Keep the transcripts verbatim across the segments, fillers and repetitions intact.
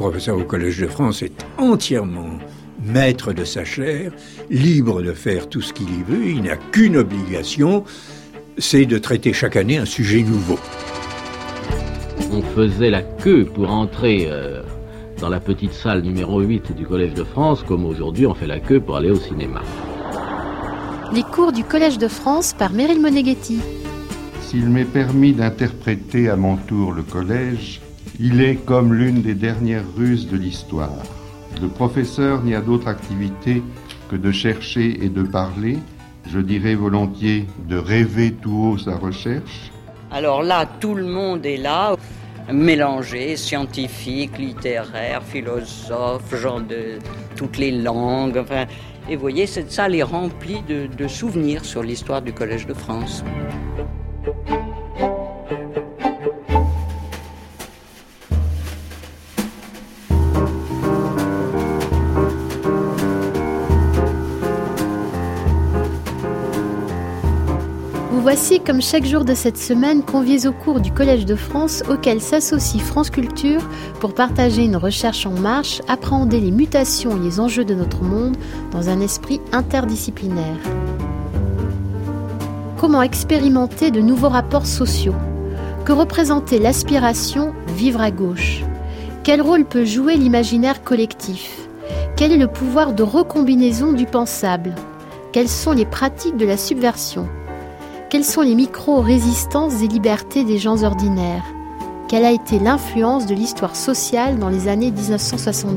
professeur au Collège de France est entièrement maître de sa chair, libre de faire tout ce qu'il y veut. Il n'a qu'une obligation, c'est de traiter chaque année un sujet nouveau. On faisait la queue pour entrer euh, dans la petite salle numéro huit du Collège de France, comme aujourd'hui on fait la queue pour aller au cinéma. Les cours du Collège de France par Meryl Moneghetti. S'il m'est permis d'interpréter à mon tour le collège, il est comme l'une des dernières ruses de l'histoire. Le professeur n'y a d'autre activité que de chercher et de parler, je dirais volontiers de rêver tout haut sa recherche. Alors là, tout le monde est là, mélangé, scientifique, littéraire, philosophe, gens de toutes les langues. Enfin, et vous voyez, cette salle est remplie de, de souvenirs sur l'histoire du Collège de France. Voici, comme chaque jour de cette semaine, conviés au cours du Collège de France auquel s'associe France Culture pour partager une recherche en marche, appréhender les mutations et les enjeux de notre monde dans un esprit interdisciplinaire. Comment expérimenter de nouveaux rapports sociaux ? Que représentait l'aspiration « vivre à gauche » ? Quel rôle peut jouer l'imaginaire collectif ? Quel est le pouvoir de recombinaison du pensable ? Quelles sont les pratiques de la subversion ? Quelles sont les micro-résistances et libertés des gens ordinaires ? Quelle a été l'influence de l'histoire sociale dans les années dix-neuf cent soixante-dix ?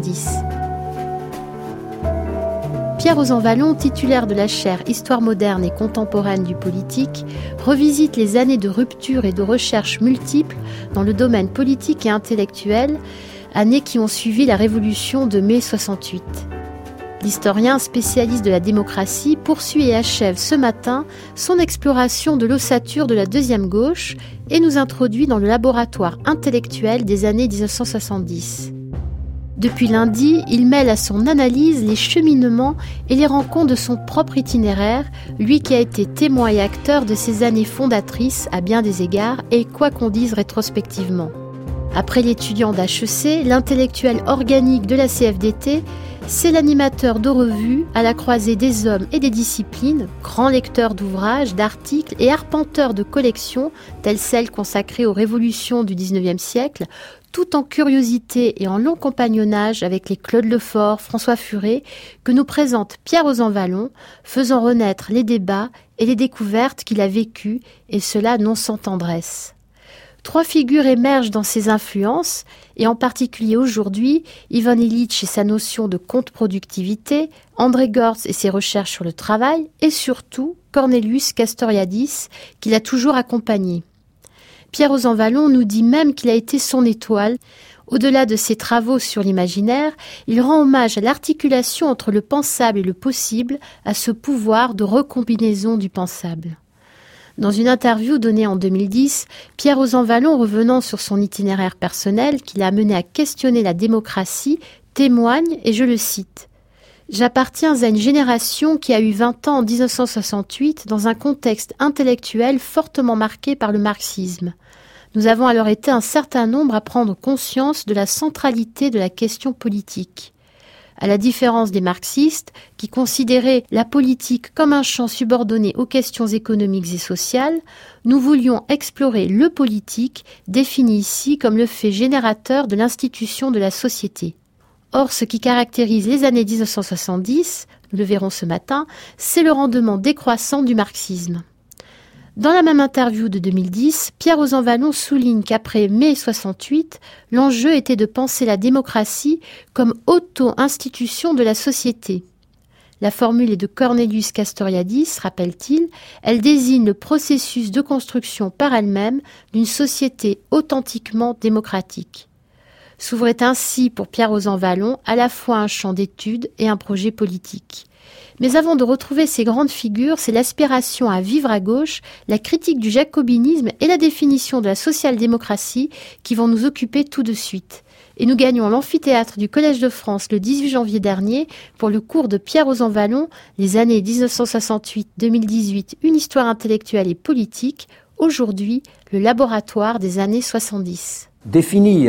Pierre Rozan-Vallon, titulaire de la chaire Histoire moderne et contemporaine du politique, revisite les années de rupture et de recherches multiples dans le domaine politique et intellectuel, années qui ont suivi la révolution de mai soixante-huit. L'historien spécialiste de la démocratie poursuit et achève ce matin son exploration de l'ossature de la deuxième gauche et nous introduit dans le laboratoire intellectuel des années dix-neuf cent soixante-dix. Depuis lundi, il mêle à son analyse les cheminements et les rencontres de son propre itinéraire, lui qui a été témoin et acteur de ces années fondatrices à bien des égards et quoi qu'on dise rétrospectivement. Après l'étudiant d'H E C, l'intellectuel organique de la C F D T, c'est l'animateur de revues à la croisée des hommes et des disciplines, grand lecteur d'ouvrages, d'articles et arpenteur de collections, telles celles consacrées aux révolutions du dix-neuvième siècle, tout en curiosité et en long compagnonnage avec les Claude Lefort, François Furet, que nous présente Pierre Rozan-Vallon, faisant renaître les débats et les découvertes qu'il a vécues, et cela non sans tendresse. Trois figures émergent dans ses influences, et en particulier aujourd'hui, Ivan Illich et sa notion de contre-productivité, André Gortz et ses recherches sur le travail, et surtout Cornelius Castoriadis, qui l'a toujours accompagné. Pierre Rozan-Vallon nous dit même qu'il a été son étoile. Au-delà de ses travaux sur l'imaginaire, il rend hommage à l'articulation entre le pensable et le possible, à ce pouvoir de recombinaison du pensable. Dans une interview donnée en deux mille dix, Pierre Rozan-Vallon, revenant sur son itinéraire personnel qui l'a amené à questionner la démocratie, témoigne, et je le cite, « J'appartiens à une génération qui a eu vingt ans en dix-neuf cent soixante-huit dans un contexte intellectuel fortement marqué par le marxisme. Nous avons alors été un certain nombre à prendre conscience de la centralité de la question politique. À la différence des marxistes, qui considéraient la politique comme un champ subordonné aux questions économiques et sociales, nous voulions explorer le politique, défini ici comme le fait générateur de l'institution de la société. Or, ce qui caractérise les années dix-neuf cent soixante-dix, nous le verrons ce matin, c'est le rendement décroissant du marxisme. » Dans la même interview de deux mille dix, Pierre Rozan-Vallon souligne qu'après mai soixante-huit, l'enjeu était de penser la démocratie comme auto-institution de la société. La formule est de Cornelius Castoriadis, rappelle-t-il, elle désigne le processus de construction par elle-même d'une société authentiquement démocratique. S'ouvrait ainsi pour Pierre Rozan-Vallon à la fois un champ d'études et un projet politique. Mais avant de retrouver ces grandes figures, c'est l'aspiration à vivre à gauche, la critique du jacobinisme et la définition de la social-démocratie qui vont nous occuper tout de suite. Et nous gagnons l'amphithéâtre du Collège de France le dix-huit janvier dernier pour le cours de Pierre Rozan-Vallon, les années dix-neuf cent soixante-huit à deux mille dix-huit, une histoire intellectuelle et politique, aujourd'hui le laboratoire des années soixante-dix. Définir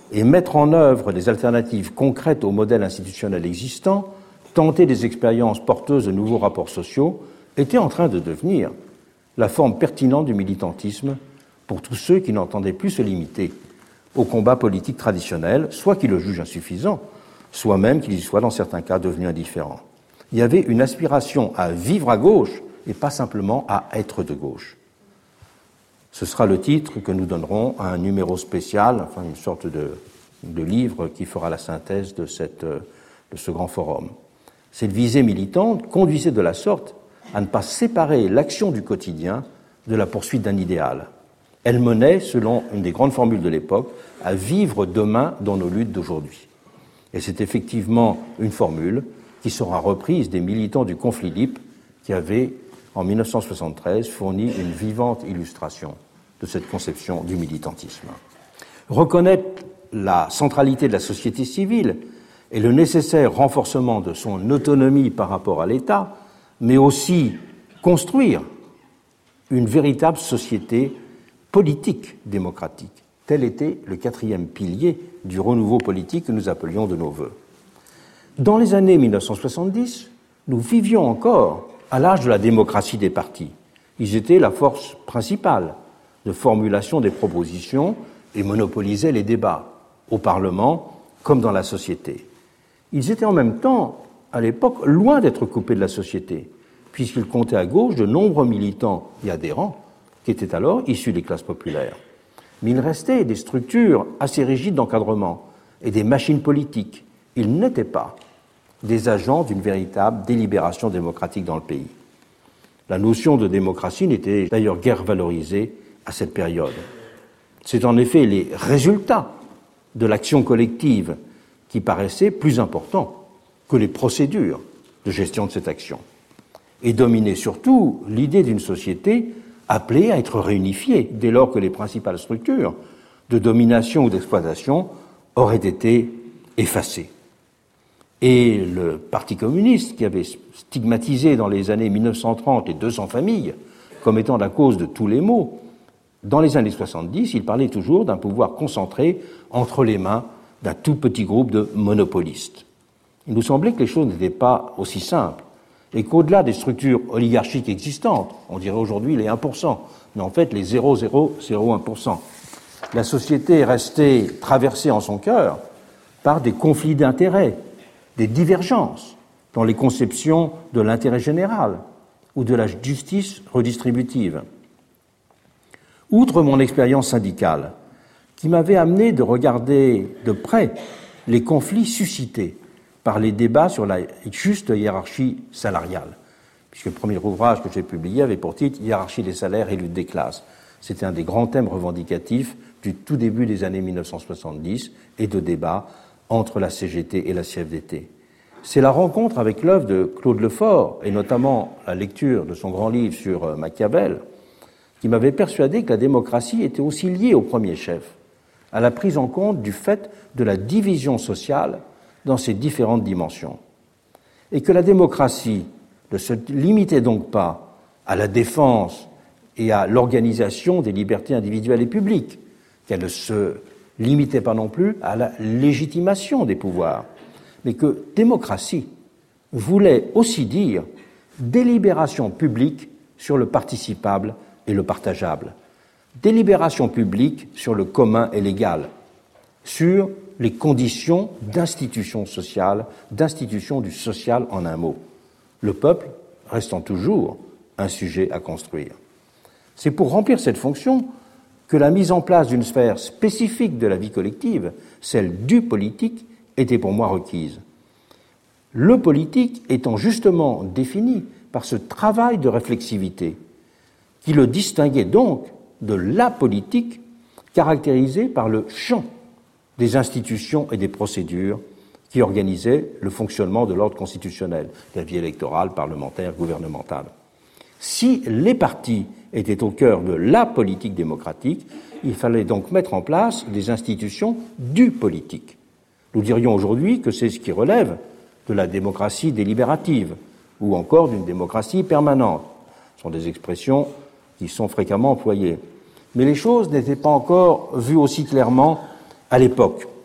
et mettre en œuvre des alternatives concrètes au modèle institutionnel existant, tenter des expériences porteuses de nouveaux rapports sociaux, était en train de devenir la forme pertinente du militantisme pour tous ceux qui n'entendaient plus se limiter au combat politique traditionnel, soit qui le jugent insuffisant, soit même qu'il y soit dans certains cas devenu indifférent. Il y avait une aspiration à vivre à gauche et pas simplement à être de gauche. Ce sera le titre que nous donnerons à un numéro spécial, enfin une sorte de, de livre qui fera la synthèse de, cette, de ce grand forum. Cette visée militante conduisait de la sorte à ne pas séparer l'action du quotidien de la poursuite d'un idéal. Elle menait, selon une des grandes formules de l'époque, à vivre demain dans nos luttes d'aujourd'hui. Et c'est effectivement une formule qui sera reprise des militants du conflit libre qui avaient, en mille neuf cent soixante-treize, fourni une vivante illustration de cette conception du militantisme. Reconnaître la centralité de la société civile et le nécessaire renforcement de son autonomie par rapport à l'État, mais aussi construire une véritable société politique démocratique. Tel était le quatrième pilier du renouveau politique que nous appelions de nos vœux. Dans les années mille neuf cent soixante-dix, nous vivions encore à l'âge de la démocratie des partis. Ils étaient la force principale de formulation des propositions et monopolisaient les débats, au Parlement comme dans la société. Ils étaient en même temps, à l'époque, loin d'être coupés de la société, puisqu'ils comptaient à gauche de nombreux militants et adhérents qui étaient alors issus des classes populaires. Mais il restait des structures assez rigides d'encadrement et des machines politiques. Ils n'étaient pas des agents d'une véritable délibération démocratique dans le pays. La notion de démocratie n'était d'ailleurs guère valorisée à cette période. C'est en effet les résultats de l'action collective qui paraissaient plus importants que les procédures de gestion de cette action. Et dominait surtout l'idée d'une société appelée à être réunifiée dès lors que les principales structures de domination ou d'exploitation auraient été effacées. Et le Parti communiste, qui avait stigmatisé dans les années mille neuf cent trente les deux cents familles comme étant la cause de tous les maux, dans les années soixante-dix, il parlait toujours d'un pouvoir concentré entre les mains d'un tout petit groupe de monopolistes. Il nous semblait que les choses n'étaient pas aussi simples et qu'au-delà des structures oligarchiques existantes, on dirait aujourd'hui les un pour cent, mais en fait les zéro virgule zéro zéro un pour cent, la société restait traversée en son cœur par des conflits d'intérêts, des divergences dans les conceptions de l'intérêt général ou de la justice redistributive. Outre mon expérience syndicale, qui m'avait amené de regarder de près les conflits suscités par les débats sur la juste hiérarchie salariale, puisque le premier ouvrage que j'ai publié avait pour titre « Hiérarchie des salaires et lutte des classes ». C'était un des grands thèmes revendicatifs du tout début des années mille neuf cent soixante-dix et de débats entre la C G T et la C F D T. C'est la rencontre avec l'œuvre de Claude Lefort, et notamment la lecture de son grand livre sur Machiavel, qui m'avait persuadé que la démocratie était aussi liée au premier chef, à la prise en compte du fait de la division sociale dans ses différentes dimensions. Et que la démocratie ne se limitait donc pas à la défense et à l'organisation des libertés individuelles et publiques, qu'elle ne se limitait pas non plus à la légitimation des pouvoirs, mais que démocratie voulait aussi dire délibération publique sur le participable et le partageable, délibération publique sur le commun et l'égal, sur les conditions d'institutions sociales, d'institutions du social en un mot, le peuple restant toujours un sujet à construire. C'est pour remplir cette fonction que la mise en place d'une sphère spécifique de la vie collective, celle du politique, était pour moi requise. Le politique étant justement défini par ce travail de réflexivité qui le distinguait donc de la politique caractérisée par le champ des institutions et des procédures qui organisaient le fonctionnement de l'ordre constitutionnel, la vie électorale, parlementaire, gouvernementale. Si les partis étaient au cœur de la politique démocratique, il fallait donc mettre en place des institutions du politique. Nous dirions aujourd'hui que c'est ce qui relève de la démocratie délibérative ou encore d'une démocratie permanente. Ce sont des expressions qui sont fréquemment employées. Mais les choses n'étaient pas encore vues aussi clairement à l'époque.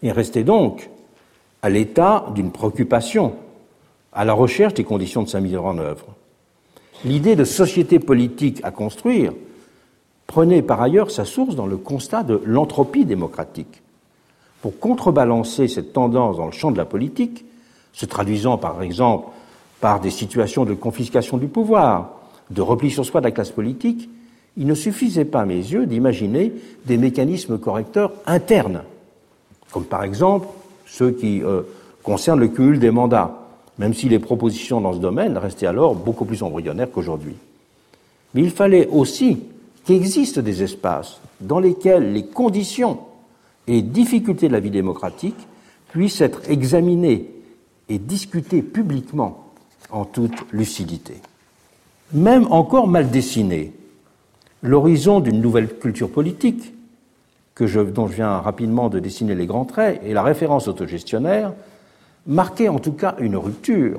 et restait donc à l'état d'une préoccupation, à la recherche des conditions de sa mise en œuvre. L'idée de société politique à construire prenait par ailleurs sa source dans le constat de l'entropie démocratique. Pour contrebalancer cette tendance dans le champ de la politique, se traduisant par exemple par des situations de confiscation du pouvoir, de repli sur soi de la classe politique, il ne suffisait pas, à mes yeux, d'imaginer des mécanismes correcteurs internes, comme par exemple ceux qui euh, concernent le cumul des mandats, même si les propositions dans ce domaine restaient alors beaucoup plus embryonnaires qu'aujourd'hui. Mais il fallait aussi qu'il existe des espaces dans lesquels les conditions et difficultés de la vie démocratique puissent être examinées et discutées publiquement en toute lucidité. Même encore mal dessiné, l'horizon d'une nouvelle culture politique, que je, dont je viens rapidement de dessiner les grands traits, et la référence autogestionnaire, marquait en tout cas une rupture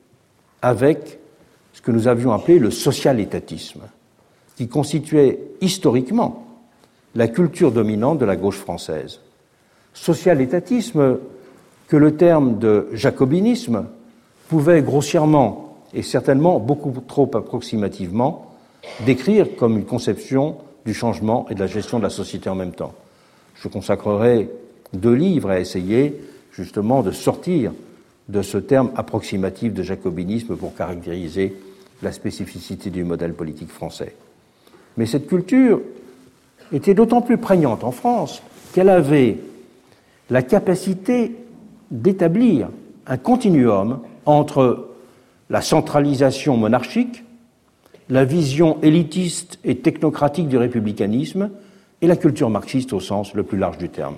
avec ce que nous avions appelé le social-étatisme, qui constituait historiquement la culture dominante de la gauche française. Social-étatisme que le terme de jacobinisme pouvait grossièrement et certainement beaucoup trop approximativement décrire comme une conception du changement et de la gestion de la société en même temps. Je consacrerai deux livres à essayer justement de sortir de ce terme approximatif de jacobinisme pour caractériser la spécificité du modèle politique français. Mais cette culture était d'autant plus prégnante en France qu'elle avait la capacité d'établir un continuum entre la centralisation monarchique, la vision élitiste et technocratique du républicanisme et la culture marxiste au sens le plus large du terme.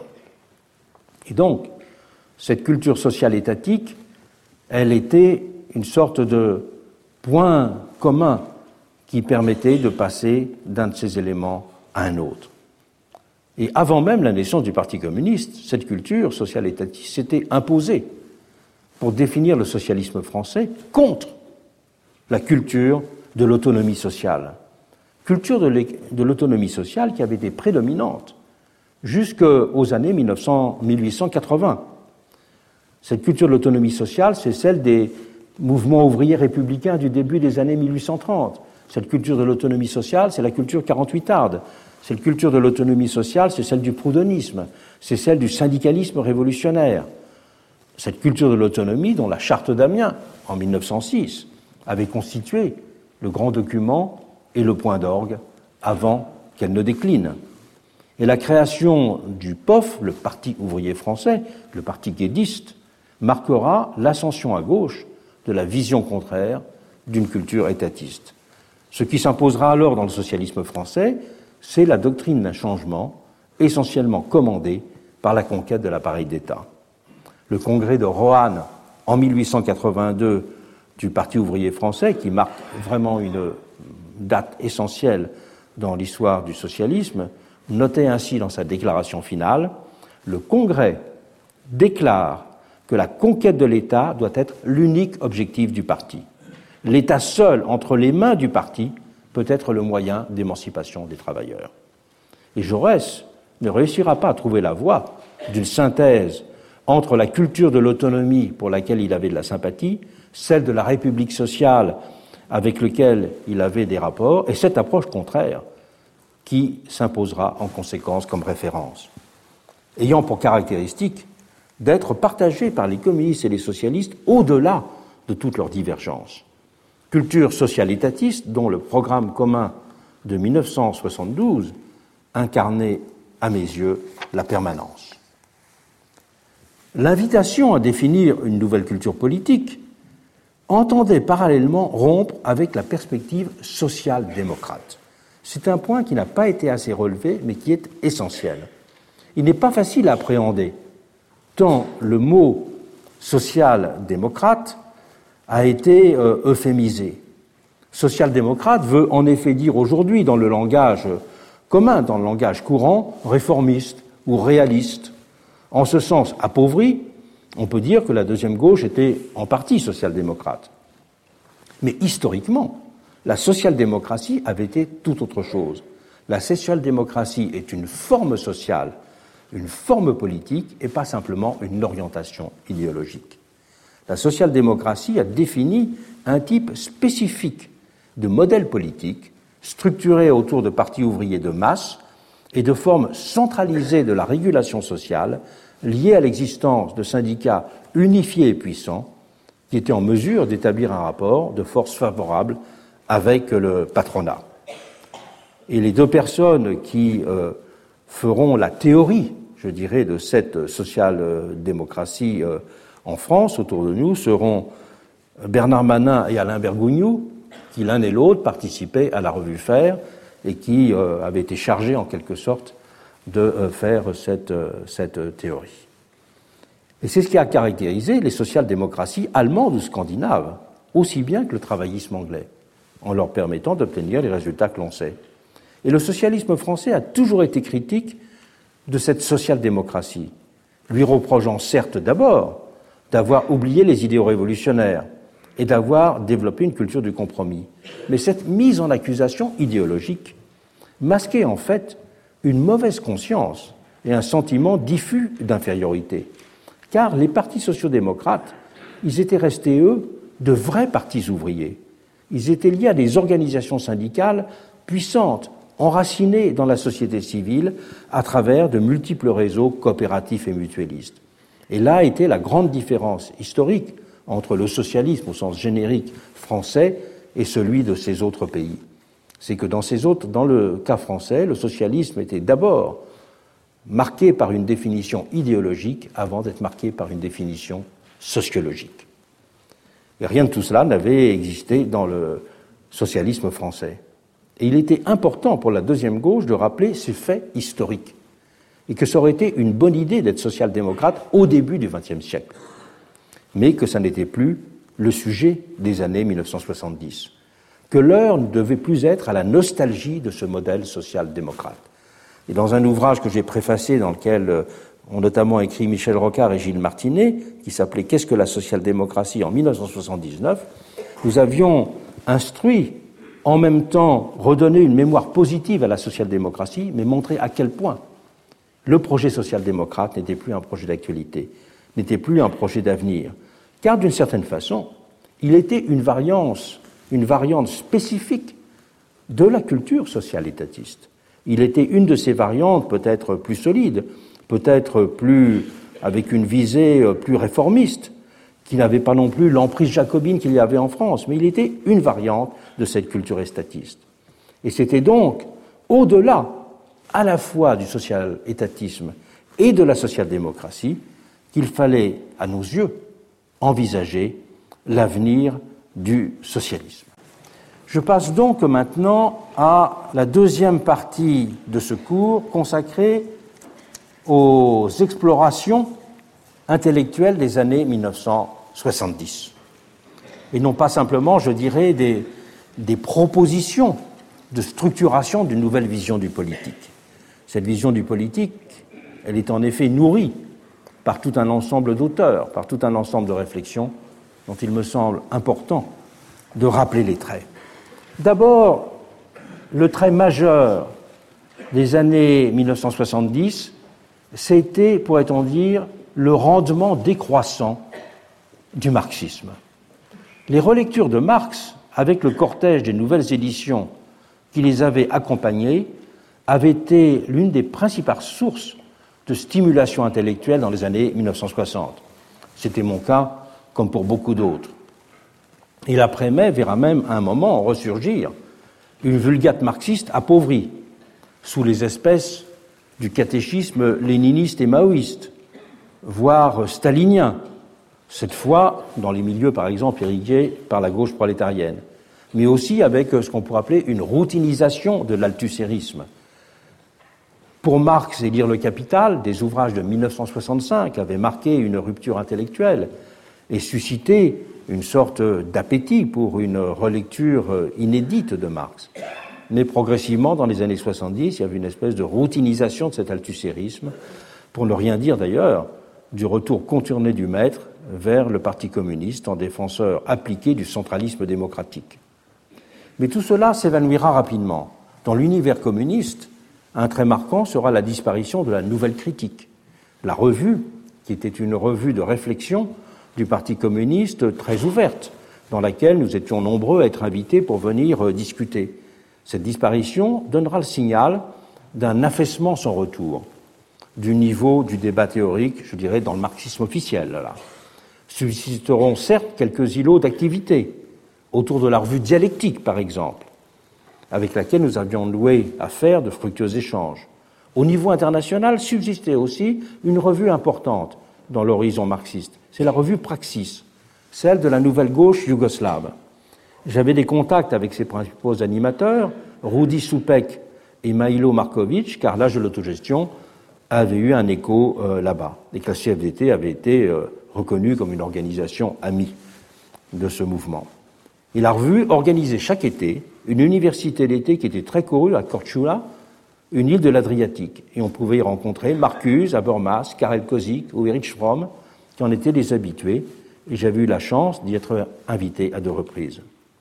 Et donc, cette culture sociale étatique, elle était une sorte de point commun qui permettait de passer d'un de ces éléments à un autre. Et avant même la naissance du Parti communiste, cette culture sociale étatiste s'était imposée pour définir le socialisme français contre la culture de l'autonomie sociale. Culture de l'autonomie sociale qui avait été prédominante jusqu'aux années mille huit cent quatre-vingts. Cette culture de l'autonomie sociale, c'est celle des mouvements ouvriers républicains du début des années mille huit cent trente. Cette culture de l'autonomie sociale, c'est la culture quarante-huitarde. Cette culture de l'autonomie sociale, c'est celle du proudhonisme, c'est celle du syndicalisme révolutionnaire. Cette culture de l'autonomie, dont la Charte d'Amiens, en mille neuf cent six, avait constitué le grand document et le point d'orgue avant qu'elle ne décline. Et la création du P O F, le Parti ouvrier français, le parti guédiste, marquera l'ascension à gauche de la vision contraire d'une culture étatiste. Ce qui s'imposera alors dans le socialisme français, c'est la doctrine d'un changement essentiellement commandée par la conquête de l'appareil d'État. Le congrès de Roanne en mille huit cent quatre-vingt-deux du Parti ouvrier français, qui marque vraiment une date essentielle dans l'histoire du socialisme, notait ainsi dans sa déclaration finale: le Congrès déclare que la conquête de l'État doit être l'unique objectif du parti. L'État seul, entre les mains du parti, peut être le moyen d'émancipation des travailleurs. Et Jaurès ne réussira pas à trouver la voie d'une synthèse entre la culture de l'autonomie pour laquelle il avait de la sympathie, celle de la République sociale avec laquelle il avait des rapports, et cette approche contraire qui s'imposera en conséquence comme référence, ayant pour caractéristique d'être partagée par les communistes et les socialistes au-delà de toutes leurs divergences. Culture sociale étatiste dont le programme commun de mille neuf cent soixante-douze incarnait, à mes yeux, la permanence. L'invitation à définir une nouvelle culture politique entendait parallèlement rompre avec la perspective social-démocrate. C'est un point qui n'a pas été assez relevé, mais qui est essentiel. Il n'est pas facile à appréhender, tant le mot social-démocrate a été euh, euphémisé. Social-démocrate veut en effet dire aujourd'hui, dans le langage commun, dans le langage courant, réformiste ou réaliste. En ce sens appauvri, on peut dire que la deuxième gauche était en partie social-démocrate. Mais historiquement, la social-démocratie avait été tout autre chose. La social-démocratie est une forme sociale une forme politique et pas simplement une orientation idéologique. La social-démocratie a défini un type spécifique de modèle politique structuré autour de partis ouvriers de masse et de formes centralisées de la régulation sociale liées à l'existence de syndicats unifiés et puissants qui étaient en mesure d'établir un rapport de force favorable avec le patronat. Et les deux personnes qui euh, feront la théorie, je dirais, de cette social-démocratie euh, en France, autour de nous, seront Bernard Manin et Alain Bergougnoux, qui l'un et l'autre participaient à la revue Faire et qui euh, avaient été chargés en quelque sorte de euh, faire cette, euh, cette théorie. Et c'est ce qui a caractérisé les social-démocraties allemandes ou scandinaves, aussi bien que le travaillisme anglais, en leur permettant d'obtenir les résultats que l'on sait. Et le socialisme français a toujours été critique de cette social-démocratie, lui reprochant certes d'abord d'avoir oublié les idéaux révolutionnaires et d'avoir développé une culture du compromis. Mais cette mise en accusation idéologique masquait en fait une mauvaise conscience et un sentiment diffus d'infériorité. Car les partis sociaux-démocrates, ils étaient restés, eux, de vrais partis ouvriers. Ils étaient liés à des organisations syndicales puissantes, enracinées dans la société civile à travers de multiples réseaux coopératifs et mutualistes. Et là était la grande différence historique entre le socialisme au sens générique français et celui de ces autres pays. C'est que dans ces autres, dans le cas français, le socialisme était d'abord marqué par une définition idéologique avant d'être marqué par une définition sociologique. Et rien de tout cela n'avait existé dans le socialisme français. Et il était important pour la deuxième gauche de rappeler ces faits historiques et que ça aurait été une bonne idée d'être social-démocrate au début du vingtième siècle, mais que ça n'était plus le sujet des années mille neuf cent soixante-dix, que l'heure ne devait plus être à la nostalgie de ce modèle social-démocrate. Et dans un ouvrage que j'ai préfacé, dans lequel ont notamment écrit Michel Rocard et Gilles Martinet, qui s'appelait « Qu'est-ce que la social-démocratie » en mille neuf cent soixante-dix-neuf, nous avions instruit, en même temps redonné une mémoire positive à la social-démocratie, mais montré à quel point le projet social-démocrate n'était plus un projet d'actualité, n'était plus un projet d'avenir, car d'une certaine façon, il était une variance, une variante spécifique de la culture social-étatiste. Il était une de ces variantes peut-être plus solide, peut-être plus avec une visée plus réformiste, qui n'avait pas non plus l'emprise jacobine qu'il y avait en France, mais il était une variante de cette culture étatiste. Et c'était donc, au-delà, à la fois du social-étatisme et de la social-démocratie, qu'il fallait, à nos yeux, envisager l'avenir du socialisme. Je passe donc maintenant à la deuxième partie de ce cours consacrée aux explorations intellectuelles des années mille neuf cent soixante-dix. Et non pas simplement, je dirais, des, des propositions de structuration d'une nouvelle vision du politique. Cette vision du politique, elle est en effet nourrie par tout un ensemble d'auteurs, par tout un ensemble de réflexions dont il me semble important de rappeler les traits. D'abord, le trait majeur des années mille neuf cent soixante-dix, c'était, pourrait-on dire, le rendement décroissant du marxisme. Les relectures de Marx, avec le cortège des nouvelles éditions qui les avaient accompagnées, avaient été l'une des principales sources de stimulation intellectuelle dans les années mille neuf cent soixante. C'était mon cas, comme pour beaucoup d'autres. Et l'après-mai verra même à un moment ressurgir une vulgate marxiste appauvrie, sous les espèces du catéchisme léniniste et maoïste, voire stalinien, cette fois dans les milieux, par exemple, irrigués par la gauche prolétarienne, mais aussi avec ce qu'on pourrait appeler une routinisation de l'althussérisme. Pour Marx et lire le Capital, des ouvrages de mille neuf cent soixante-cinq avaient marqué une rupture intellectuelle et suscité une sorte d'appétit pour une relecture inédite de Marx. Mais progressivement, dans les années soixante-dix, il y avait une espèce de routinisation de cet althussérisme, pour ne rien dire d'ailleurs du retour contourné du maître vers le Parti communiste en défenseur appliqué du centralisme démocratique. Mais tout cela s'évanouira rapidement. Dans l'univers communiste, Un trait marquant sera la disparition de la Nouvelle Critique, la revue, qui était une revue de réflexion du Parti communiste très ouverte, dans laquelle nous étions nombreux à être invités pour venir discuter. Cette disparition donnera le signal d'un affaissement sans retour du niveau du débat théorique, je dirais, dans le marxisme officiel. Là. Subsisteront certes quelques îlots d'activité, autour de la revue Dialectique, par exemple, avec laquelle nous avions noué à faire de fructueux échanges. Au niveau international, subsistait aussi une revue importante dans l'horizon marxiste. C'est la revue Praxis, celle de la nouvelle gauche yougoslave. J'avais des contacts avec ses principaux animateurs, Rudi Supek et Mailo Markovic, car l'âge de l'autogestion avait eu un écho euh, là-bas, et que la C F D T avait été euh, reconnue comme une organisation amie de ce mouvement. Et la revue organisait chaque été une université d'été qui était très courue à Korčula, une île de l'Adriatique. Et on pouvait y rencontrer Marcuse, Habermas, Karel Kozik ou Erich Fromm, qui en étaient les habitués, et j'avais eu la chance d'y être invité à deux reprises.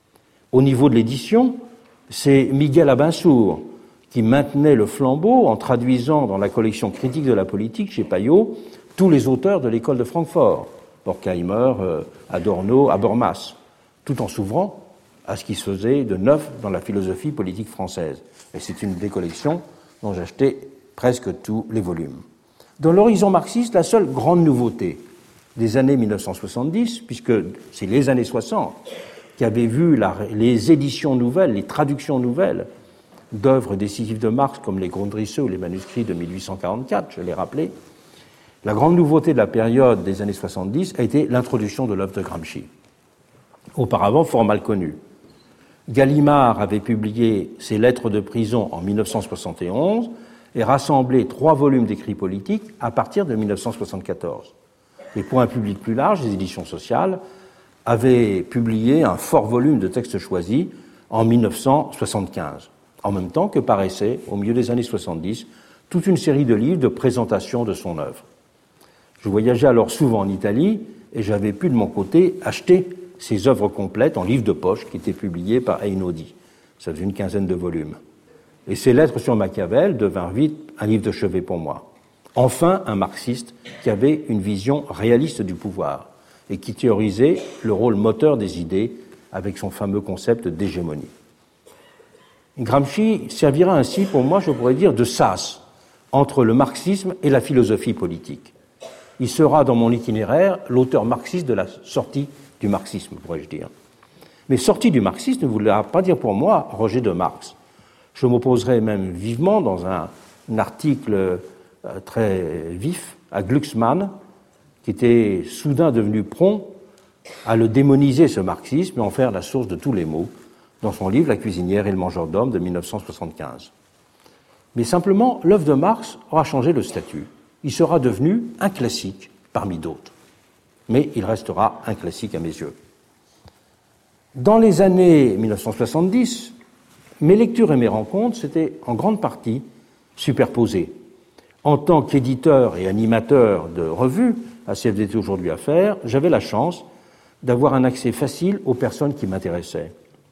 Au niveau de l'édition, c'est Miguel Abensour qui maintenait le flambeau en traduisant dans la collection critique de la politique chez Payot tous les auteurs de l'école de Francfort, Horkheimer, Adorno, Habermas, tout en s'ouvrant à ce qui se faisait de neuf dans la philosophie politique française. Et c'est une des collections dont j'ai acheté presque tous les volumes. Dans l'horizon marxiste, la seule grande nouveauté des années mille neuf cent soixante-dix, puisque c'est les années soixante qui avaient vu la, les éditions nouvelles, les traductions nouvelles d'œuvres décisives de Marx, comme les Grundrisse ou les manuscrits de mille huit cent quarante-quatre, je l'ai rappelé, la grande nouveauté de la période des années soixante-dix a été l'introduction de l'œuvre de Gramsci, auparavant fort mal connue. Gallimard avait publié ses lettres de prison en mille neuf cent soixante et onze et rassemblé trois volumes d'écrits politiques à partir de mille neuf cent soixante-quatorze. Et pour un public plus large, les éditions sociales avaient publié un fort volume de textes choisis en mille neuf cent soixante-quinze, en même temps que paraissait, au milieu des années soixante-dix, toute une série de livres de présentation de son œuvre. Je voyageais alors souvent en Italie et j'avais pu de mon côté acheter ces œuvres complètes en livres de poche qui étaient publiées par Einaudi. Ça faisait une quinzaine de volumes. Et ces lettres sur Machiavel devinrent vite un livre de chevet pour moi. Enfin, un marxiste qui avait une vision réaliste du pouvoir et qui théorisait le rôle moteur des idées avec son fameux concept d'hégémonie. Gramsci servira ainsi, pour moi, je pourrais dire, de sas entre le marxisme et la philosophie politique. Il sera, dans mon itinéraire, l'auteur marxiste de la sortie du marxisme, pourrais-je dire. Mais sortie du marxisme ne voulait pas dire pour moi rejet de Marx. Je m'opposerai même vivement dans un, un article euh, très vif à Glucksmann, qui était soudain devenu prompt à le démoniser, ce marxisme, et en faire la source de tous les maux, dans son livre « La cuisinière et le mangeur d'hommes » de mille neuf cent soixante-quinze. Mais simplement, l'œuvre de Marx aura changé le statut. Il sera devenu un classique parmi d'autres. Mais il restera un classique à mes yeux. Dans les années mille neuf cent soixante-dix, mes lectures et mes rencontres s'étaient en grande partie superposées. En tant qu'éditeur et animateur de revues, à C F D T Aujourd'hui Affaires, j'avais la chance d'avoir un accès facile aux personnes qui m'intéressaient.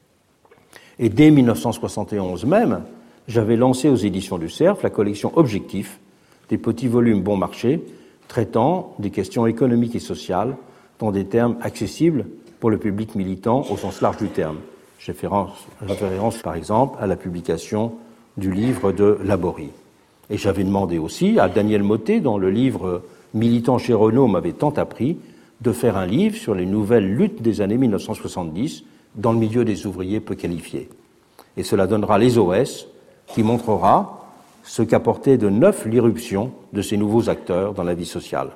Et dès mille neuf cent soixante et onze même, j'avais lancé aux éditions du Cerf la collection Objectif, des petits volumes bon marché, traitant des questions économiques et sociales dans des termes accessibles pour le public militant au sens large du terme. J'ai fait référence, par exemple, à la publication du livre de Laborie. Et j'avais demandé aussi à Daniel Mottet, dont le livre Militant chez Renault m'avait tant appris, de faire un livre sur les nouvelles luttes des années mille neuf cent soixante-dix dans le milieu des ouvriers peu qualifiés. Et cela donnera les O S, qui montrera ce qu'apportait de neuf l'irruption de ces nouveaux acteurs dans la vie sociale.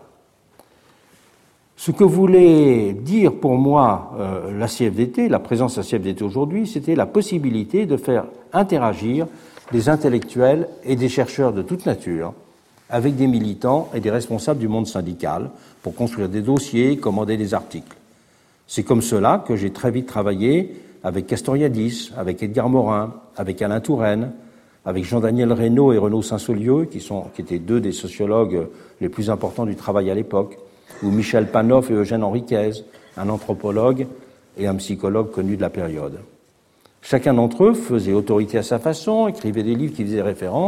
Ce que voulait dire pour moi euh, la C F D T, la présence à C F D T aujourd'hui, c'était la possibilité de faire interagir des intellectuels et des chercheurs de toute nature avec des militants et des responsables du monde syndical pour construire des dossiers, commander des articles. C'est comme cela que j'ai très vite travaillé avec Castoriadis, avec Edgar Morin, avec Alain Touraine, avec Jean-Daniel Reynaud et Renaud Saint-Saulieu, qui, sont, qui étaient deux des sociologues les plus importants du travail à l'époque, ou Michel Panoff et Eugène Henriquez, un anthropologue et un psychologue connu de la période. Chacun d'entre eux faisait autorité à sa façon, écrivait des livres qui faisaient référence,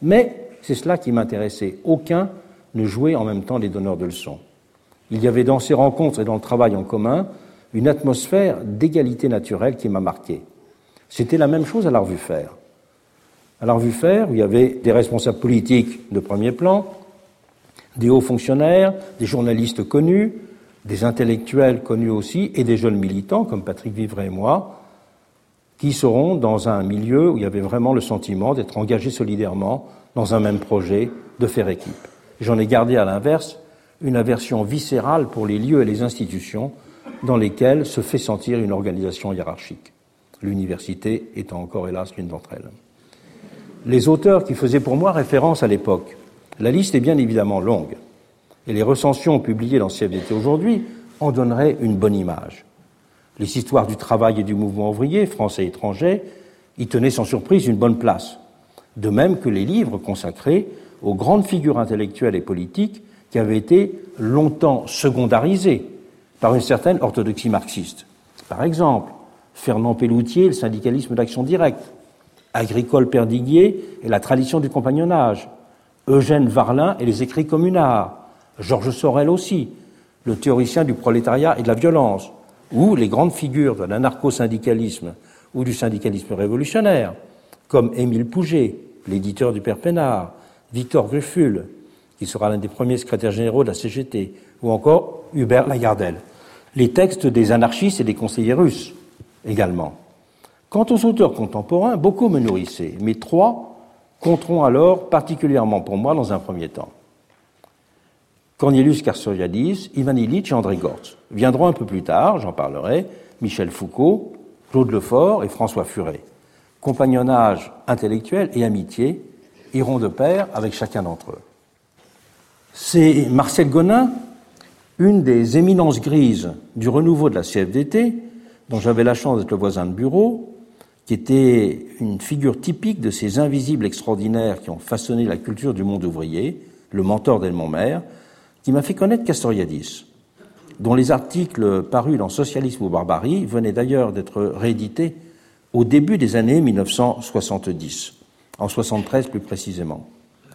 Mais c'est cela qui m'intéressait. Aucun ne jouait en même temps les donneurs de leçons. Il y avait dans ces rencontres et dans le travail en commun une atmosphère d'égalité naturelle qui m'a marqué. C'était la même chose à la Revue Faire. À la Revue Faire, où il y avait des responsables politiques de premier plan, des hauts fonctionnaires, des journalistes connus, des intellectuels connus aussi, et des jeunes militants comme Patrick Vivray et moi, qui seront dans un milieu où il y avait vraiment le sentiment d'être engagés solidairement dans un même projet, de faire équipe. J'en ai gardé à l'inverse une aversion viscérale pour les lieux et les institutions dans lesquels se fait sentir une organisation hiérarchique. L'université étant encore, hélas, l'une d'entre elles. Les auteurs qui faisaient pour moi référence à l'époque, la liste est bien évidemment longue, et les recensions publiées dans C F D T aujourd'hui en donneraient une bonne image. Les histoires du travail et du mouvement ouvrier, français et étrangers, y tenaient sans surprise une bonne place, de même que les livres consacrés aux grandes figures intellectuelles et politiques qui avaient été longtemps secondarisées par une certaine orthodoxie marxiste. Par exemple, Fernand Pelloutier, le syndicalisme d'action directe, Agricole Perdiguier et la tradition du compagnonnage, Eugène Varlin et les écrits communards, Georges Sorel aussi, le théoricien du prolétariat et de la violence, ou les grandes figures de l'anarcho-syndicalisme ou du syndicalisme révolutionnaire, comme Émile Pouget, l'éditeur du Père Pénard, Victor Grufful, qui sera l'un des premiers secrétaires généraux de la C G T, ou encore Hubert Lagardelle. Les textes des anarchistes et des conseillers russes également. Quant aux auteurs contemporains, beaucoup me nourrissaient, mais trois compteront alors particulièrement pour moi dans un premier temps. Cornelius Castoriadis, Ivan Illich et André Gortz. Viendront un peu plus tard, j'en parlerai, Michel Foucault, Claude Lefort et François Furet. Compagnonnage intellectuel et amitié iront de pair avec chacun d'entre eux. C'est Marcel Gonin, une des éminences grises du renouveau de la C F D T, dont j'avais la chance d'être le voisin de bureau, qui était une figure typique de ces invisibles extraordinaires qui ont façonné la culture du monde ouvrier, le mentor d'Edmond Maire, qui m'a fait connaître Castoriadis, dont les articles parus dans Socialisme ou Barbarie venaient d'ailleurs d'être réédités au début des années mille neuf cent soixante-dix, en soixante-treize plus précisément.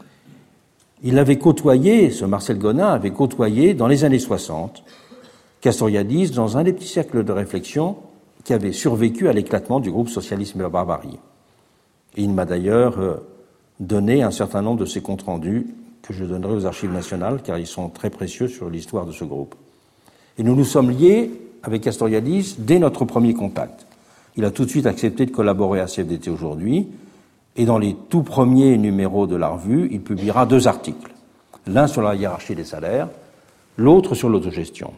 Il avait côtoyé, ce Marcel Gonin avait côtoyé dans les années soixante Castoriadis dans un des petits cercles de réflexion qui avait survécu à l'éclatement du groupe Socialisme et la Barbarie. Et il m'a d'ailleurs donné un certain nombre de ses comptes rendus que je donnerai aux Archives nationales, car ils sont très précieux sur l'histoire de ce groupe. Et nous nous sommes liés avec Castoriadis dès notre premier contact. Il a tout de suite accepté de collaborer à C F D T aujourd'hui, et dans les tout premiers numéros de la revue, il publiera deux articles, l'un sur la hiérarchie des salaires, l'autre sur l'autogestion.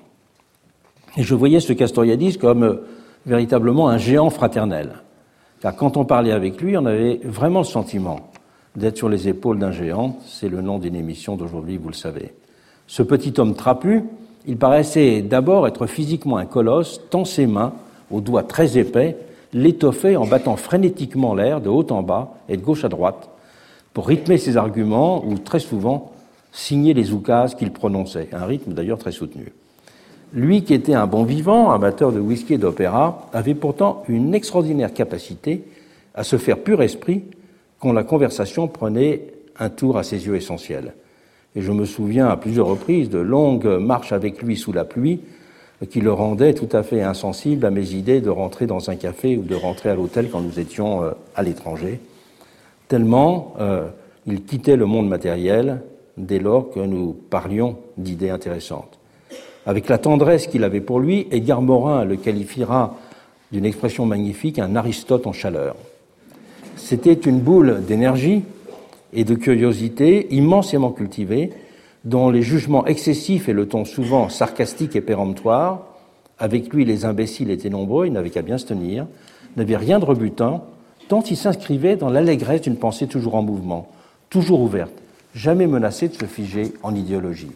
Et je voyais ce Castoriadis comme euh, véritablement un géant fraternel, car quand on parlait avec lui, on avait vraiment le sentiment d'être sur les épaules d'un géant. C'est le nom d'une émission d'aujourd'hui, vous le savez. Ce petit homme trapu, il paraissait d'abord être physiquement un colosse, tant ses mains, aux doigts très épais, l'étoffaient en battant frénétiquement l'air de haut en bas et de gauche à droite pour rythmer ses arguments ou très souvent signer les oukases qu'il prononçait, un rythme d'ailleurs très soutenu. Lui qui était un bon vivant, amateur de whisky et d'opéra, avait pourtant une extraordinaire capacité à se faire pur esprit quand la conversation prenait un tour à ses yeux essentiels. Et je me souviens à plusieurs reprises de longues marches avec lui sous la pluie qui le rendaient tout à fait insensible à mes idées de rentrer dans un café ou de rentrer à l'hôtel quand nous étions à l'étranger, tellement euh, il quittait le monde matériel dès lors que nous parlions d'idées intéressantes. Avec la tendresse qu'il avait pour lui, Edgar Morin le qualifiera d'une expression magnifique, un Aristote en chaleur. C'était une boule d'énergie et de curiosité immensément cultivée, dont les jugements excessifs et le ton souvent sarcastique et péremptoire, avec lui les imbéciles étaient nombreux, il n'avait qu'à bien se tenir, n'avaient rien de rebutant, tant il s'inscrivait dans l'allégresse d'une pensée toujours en mouvement, toujours ouverte, jamais menacée de se figer en idéologie.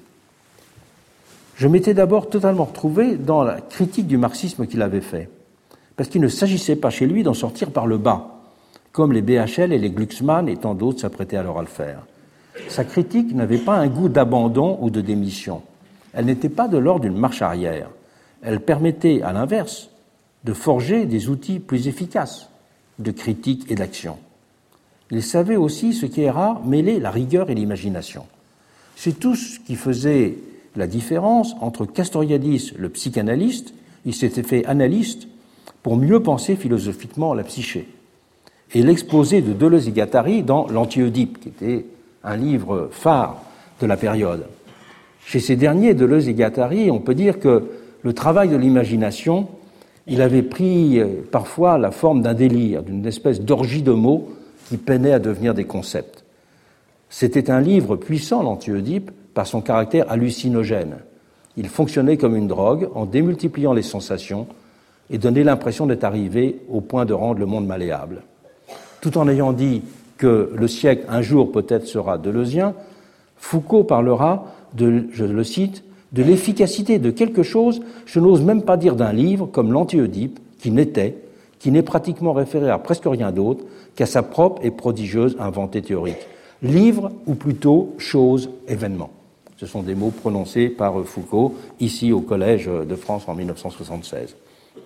Je m'étais d'abord totalement retrouvé dans la critique du marxisme qu'il avait fait, parce qu'il ne s'agissait pas chez lui d'en sortir par le bas, comme les B H L et les Glucksmann et tant d'autres s'apprêtaient alors à le faire. Sa critique n'avait pas un goût d'abandon ou de démission. Elle n'était pas de l'ordre d'une marche arrière. Elle permettait, à l'inverse, de forger des outils plus efficaces de critique et d'action. Il savait aussi, ce qui est rare, mêler la rigueur et l'imagination. C'est tout ce qui faisait la différence entre Castoriadis, le psychanalyste, il s'était fait analyste pour mieux penser philosophiquement la psyché, et l'exposé de Deleuze et Guattari dans L'Anti-Oedipe, qui était un livre phare de la période. Chez ces derniers, Deleuze et Guattari, on peut dire que le travail de l'imagination, il avait pris parfois la forme d'un délire, d'une espèce d'orgie de mots qui peinaient à devenir des concepts. C'était un livre puissant, l'Anti-Oedipe, par son caractère hallucinogène. Il fonctionnait comme une drogue en démultipliant les sensations et donnait l'impression d'être arrivé au point de rendre le monde malléable. Tout en ayant dit que le siècle, un jour peut-être, sera deleuzien, Foucault parlera, de, je le cite, de l'efficacité de quelque chose, je n'ose même pas dire d'un livre, comme l'Anti-Oedipe, qui n'était, qui n'est pratiquement référé à presque rien d'autre qu'à sa propre et prodigieuse inventée théorique. Livre, ou plutôt chose, événement. Ce sont des mots prononcés par Foucault, ici au Collège de France en mille neuf cent soixante-seize.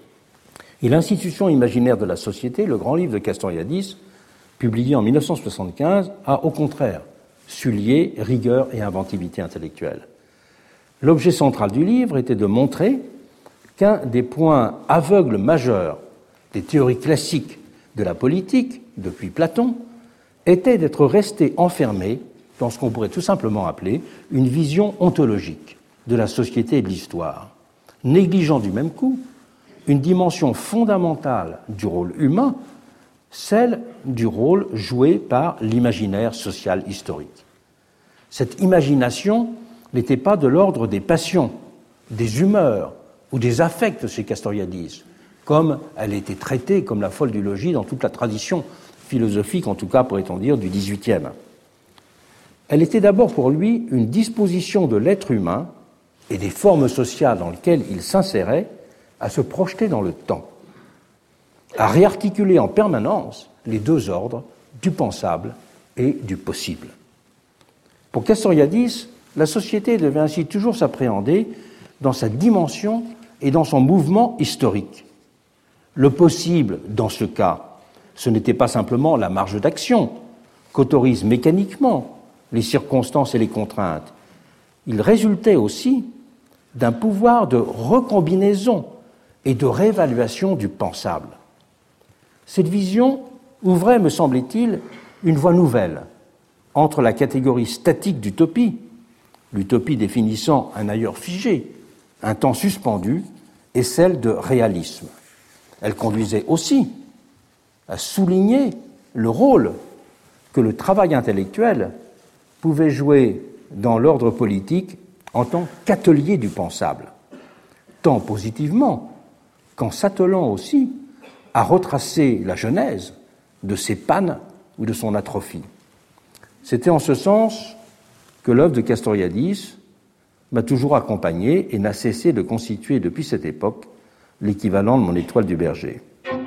Et l'Institution imaginaire de la société, le grand livre de Castoriadis, publié en mille neuf cent soixante-quinze, a au contraire su lier rigueur et inventivité intellectuelle. L'objet central du livre était de montrer qu'un des points aveugles majeurs des théories classiques de la politique, depuis Platon, était d'être resté enfermé dans ce qu'on pourrait tout simplement appeler une vision ontologique de la société et de l'histoire, négligeant du même coup une dimension fondamentale du rôle humain, celle du rôle joué par l'imaginaire social historique. Cette imagination n'était pas de l'ordre des passions, des humeurs ou des affects chez Castoriadis, comme elle était traitée comme la folle du logis dans toute la tradition philosophique, en tout cas pourrait-on dire, du dix-huitième. Elle était d'abord pour lui une disposition de l'être humain et des formes sociales dans lesquelles il s'insérait à se projeter dans le temps, à réarticuler en permanence les deux ordres du pensable et du possible. Pour Castoriadis, la société devait ainsi toujours s'appréhender dans sa dimension et dans son mouvement historique. Le possible, dans ce cas, ce n'était pas simplement la marge d'action qu'autorisent mécaniquement les circonstances et les contraintes. Il résultait aussi d'un pouvoir de recombinaison et de réévaluation du pensable. Cette vision ouvrait, me semble-t-il, une voie nouvelle entre la catégorie statique d'utopie, l'utopie définissant un ailleurs figé, un temps suspendu, et celle de réalisme. Elle conduisait aussi à souligner le rôle que le travail intellectuel pouvait jouer dans l'ordre politique en tant qu'atelier du pensable, tant positivement qu'en s'attelant aussi à retracer la genèse de ses pannes ou de son atrophie. C'était en ce sens que l'œuvre de Castoriadis m'a toujours accompagné et n'a cessé de constituer depuis cette époque l'équivalent de mon étoile du berger.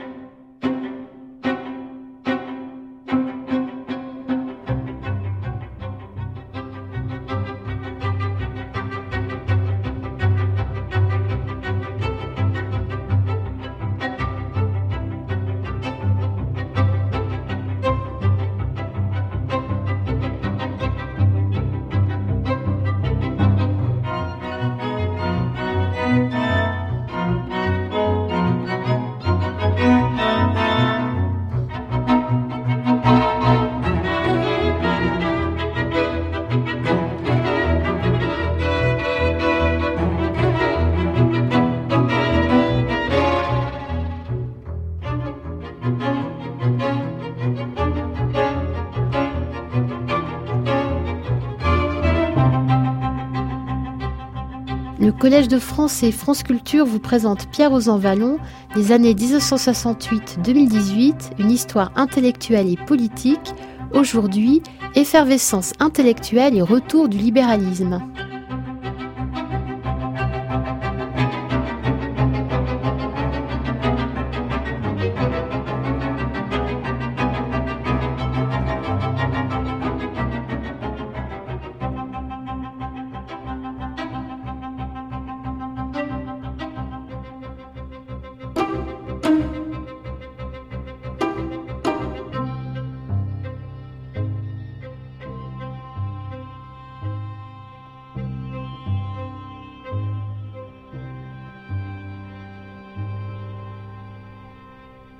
Le Collège de France et France Culture vous présente Pierre Ozan-Vallon, les années dix-neuf cent soixante-huit à deux mille dix-huit, une histoire intellectuelle et politique. Aujourd'hui, effervescence intellectuelle et retour du libéralisme.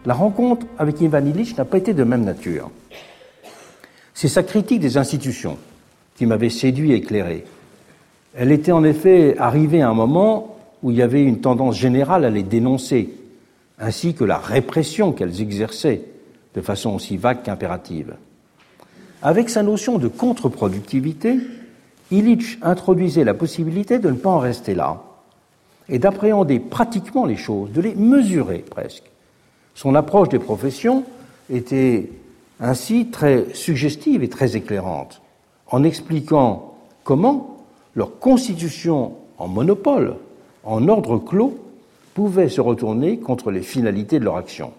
La rencontre avec Ivan Illich n'a pas été de même nature. C'est sa critique des institutions qui m'avait séduit et éclairé. Elle était en effet arrivée à un moment où il y avait une tendance générale à les dénoncer, ainsi que la répression qu'elles exerçaient de façon aussi vague qu'impérative. Avec sa notion de contre-productivité, Illich introduisait la possibilité de ne pas en rester là et d'appréhender pratiquement les choses, de les mesurer presque. Son approche des professions était ainsi très suggestive et très éclairante, en expliquant comment leur constitution en monopole, en ordre clos, pouvait se retourner contre les finalités de leur action.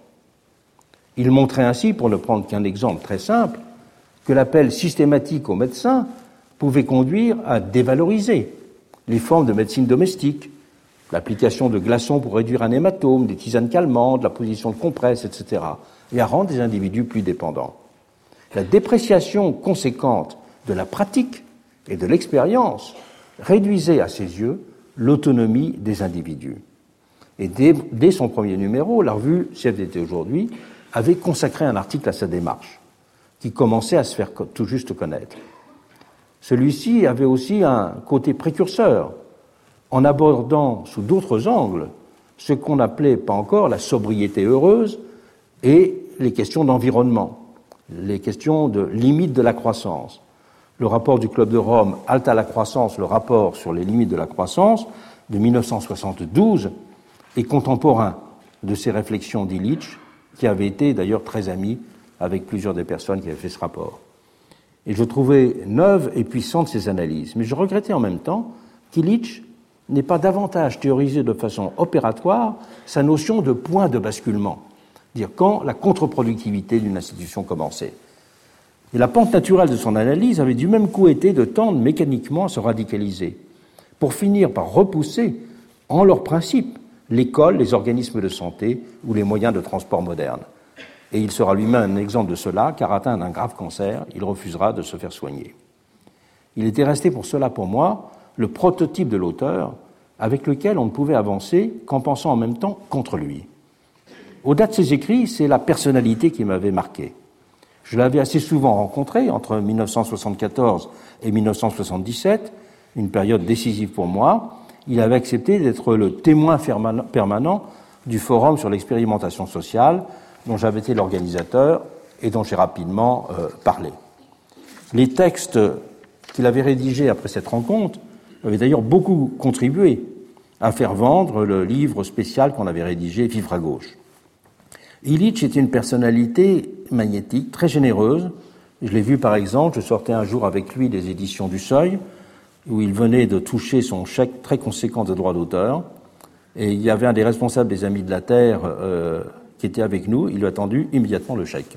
Il montrait ainsi, pour ne prendre qu'un exemple très simple, que l'appel systématique aux médecins pouvait conduire à dévaloriser les formes de médecine domestique, l'application de glaçons pour réduire un hématome, des tisanes calmantes, la position de compresse, et cetera, et à rendre des individus plus dépendants. La dépréciation conséquente de la pratique et de l'expérience réduisait à ses yeux l'autonomie des individus. Et dès, dès son premier numéro, la revue C F D T Aujourd'hui avait consacré un article à sa démarche, qui commençait à se faire tout juste connaître. Celui-ci avait aussi un côté précurseur, en abordant sous d'autres angles ce qu'on appelait pas encore la sobriété heureuse et les questions d'environnement, les questions de limite de la croissance. Le rapport du Club de Rome, Halte à la croissance, le rapport sur les limites de la croissance, de mille neuf cent soixante-douze, est contemporain de ces réflexions d'Illich, qui avait été d'ailleurs très ami avec plusieurs des personnes qui avaient fait ce rapport. Et je trouvais neuve et puissante ces analyses, mais je regrettais en même temps qu'Illich n'ait pas davantage théorisé de façon opératoire sa notion de point de basculement, dire quand la contre-productivité d'une institution commençait. Et la pente naturelle de son analyse avait du même coup été de tendre mécaniquement à se radicaliser, pour finir par repousser, en leur principe, l'école, les organismes de santé ou les moyens de transport modernes. Et il sera lui-même un exemple de cela, car atteint d'un grave cancer, il refusera de se faire soigner. Il était resté pour cela, pour moi, le prototype de l'auteur avec lequel on ne pouvait avancer qu'en pensant en même temps contre lui. Au-delà de ses écrits, c'est la personnalité qui m'avait marqué. Je l'avais assez souvent rencontré entre mille neuf cent soixante-quatorze et mille neuf cent soixante-dix-sept, une période décisive pour moi. Il avait accepté d'être le témoin permanent du Forum sur l'expérimentation sociale, dont j'avais été l'organisateur et dont j'ai rapidement euh, parlé. Les textes qu'il avait rédigés après cette rencontre avaient d'ailleurs beaucoup contribué à faire vendre le livre spécial qu'on avait rédigé, Vivre à gauche. Illich était une personnalité magnétique, très généreuse. Je l'ai vu par exemple, je sortais un jour avec lui des éditions du Seuil, où il venait de toucher son chèque très conséquent de droits d'auteur, et il y avait un des responsables des Amis de la Terre euh, qui était avec nous, il lui a tendu immédiatement le chèque.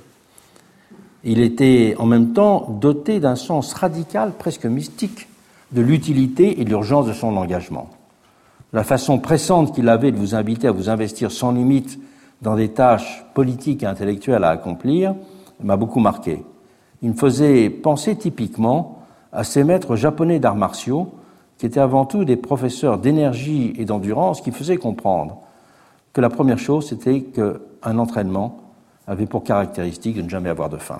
Il était en même temps doté d'un sens radical, presque mystique, de l'utilité et de l'urgence de son engagement. La façon pressante qu'il avait de vous inviter à vous investir sans limite dans des tâches politiques et intellectuelles à accomplir m'a beaucoup marqué. Il me faisait penser typiquement à ces maîtres japonais d'arts martiaux qui étaient avant tout des professeurs d'énergie et d'endurance qui faisaient comprendre que la première chose, c'était qu'un entraînement avait pour caractéristique de ne jamais avoir de fin.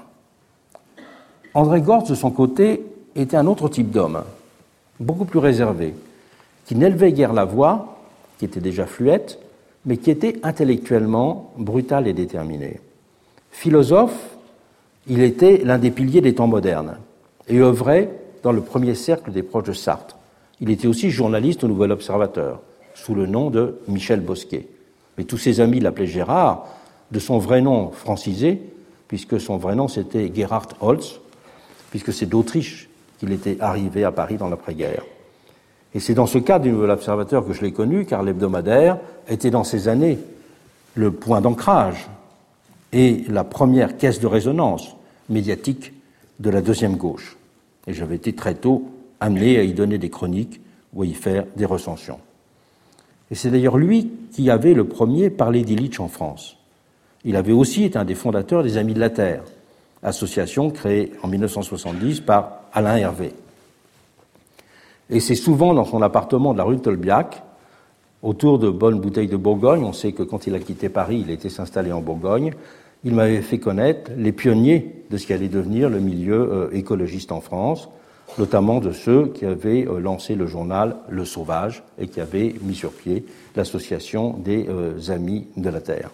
André Gorz, de son côté, était un autre type d'homme, beaucoup plus réservé, qui n'élevait guère la voix, qui était déjà fluette, mais qui était intellectuellement brutal et déterminé. Philosophe, il était l'un des piliers des temps modernes et œuvrait dans le premier cercle des proches de Sartre. Il était aussi journaliste au Nouvel Observateur, sous le nom de Michel Bosquet. Mais tous ses amis l'appelaient Gérard, de son vrai nom francisé, puisque son vrai nom c'était Gerhard Holz, puisque c'est d'Autriche qu'il était arrivé à Paris dans l'après-guerre. Et c'est dans ce cadre du Nouvel Observateur que je l'ai connu, car l'hebdomadaire était dans ces années le point d'ancrage et la première caisse de résonance médiatique de la deuxième gauche. Et j'avais été très tôt amené à y donner des chroniques ou à y faire des recensions. Et c'est d'ailleurs lui qui avait le premier parlé d'Illich en France. Il avait aussi été un des fondateurs des Amis de la Terre, association créée en mille neuf cent soixante-dix par Alain Hervé. Et c'est souvent dans son appartement de la rue de Tolbiac, autour de bonnes bouteilles de Bourgogne. On sait que quand il a quitté Paris, il était s'installer en Bourgogne. Il m'avait fait connaître les pionniers de ce qui allait devenir le milieu euh, écologiste en France, notamment de ceux qui avaient euh, lancé le journal Le Sauvage et qui avaient mis sur pied l'association des euh, Amis de la Terre.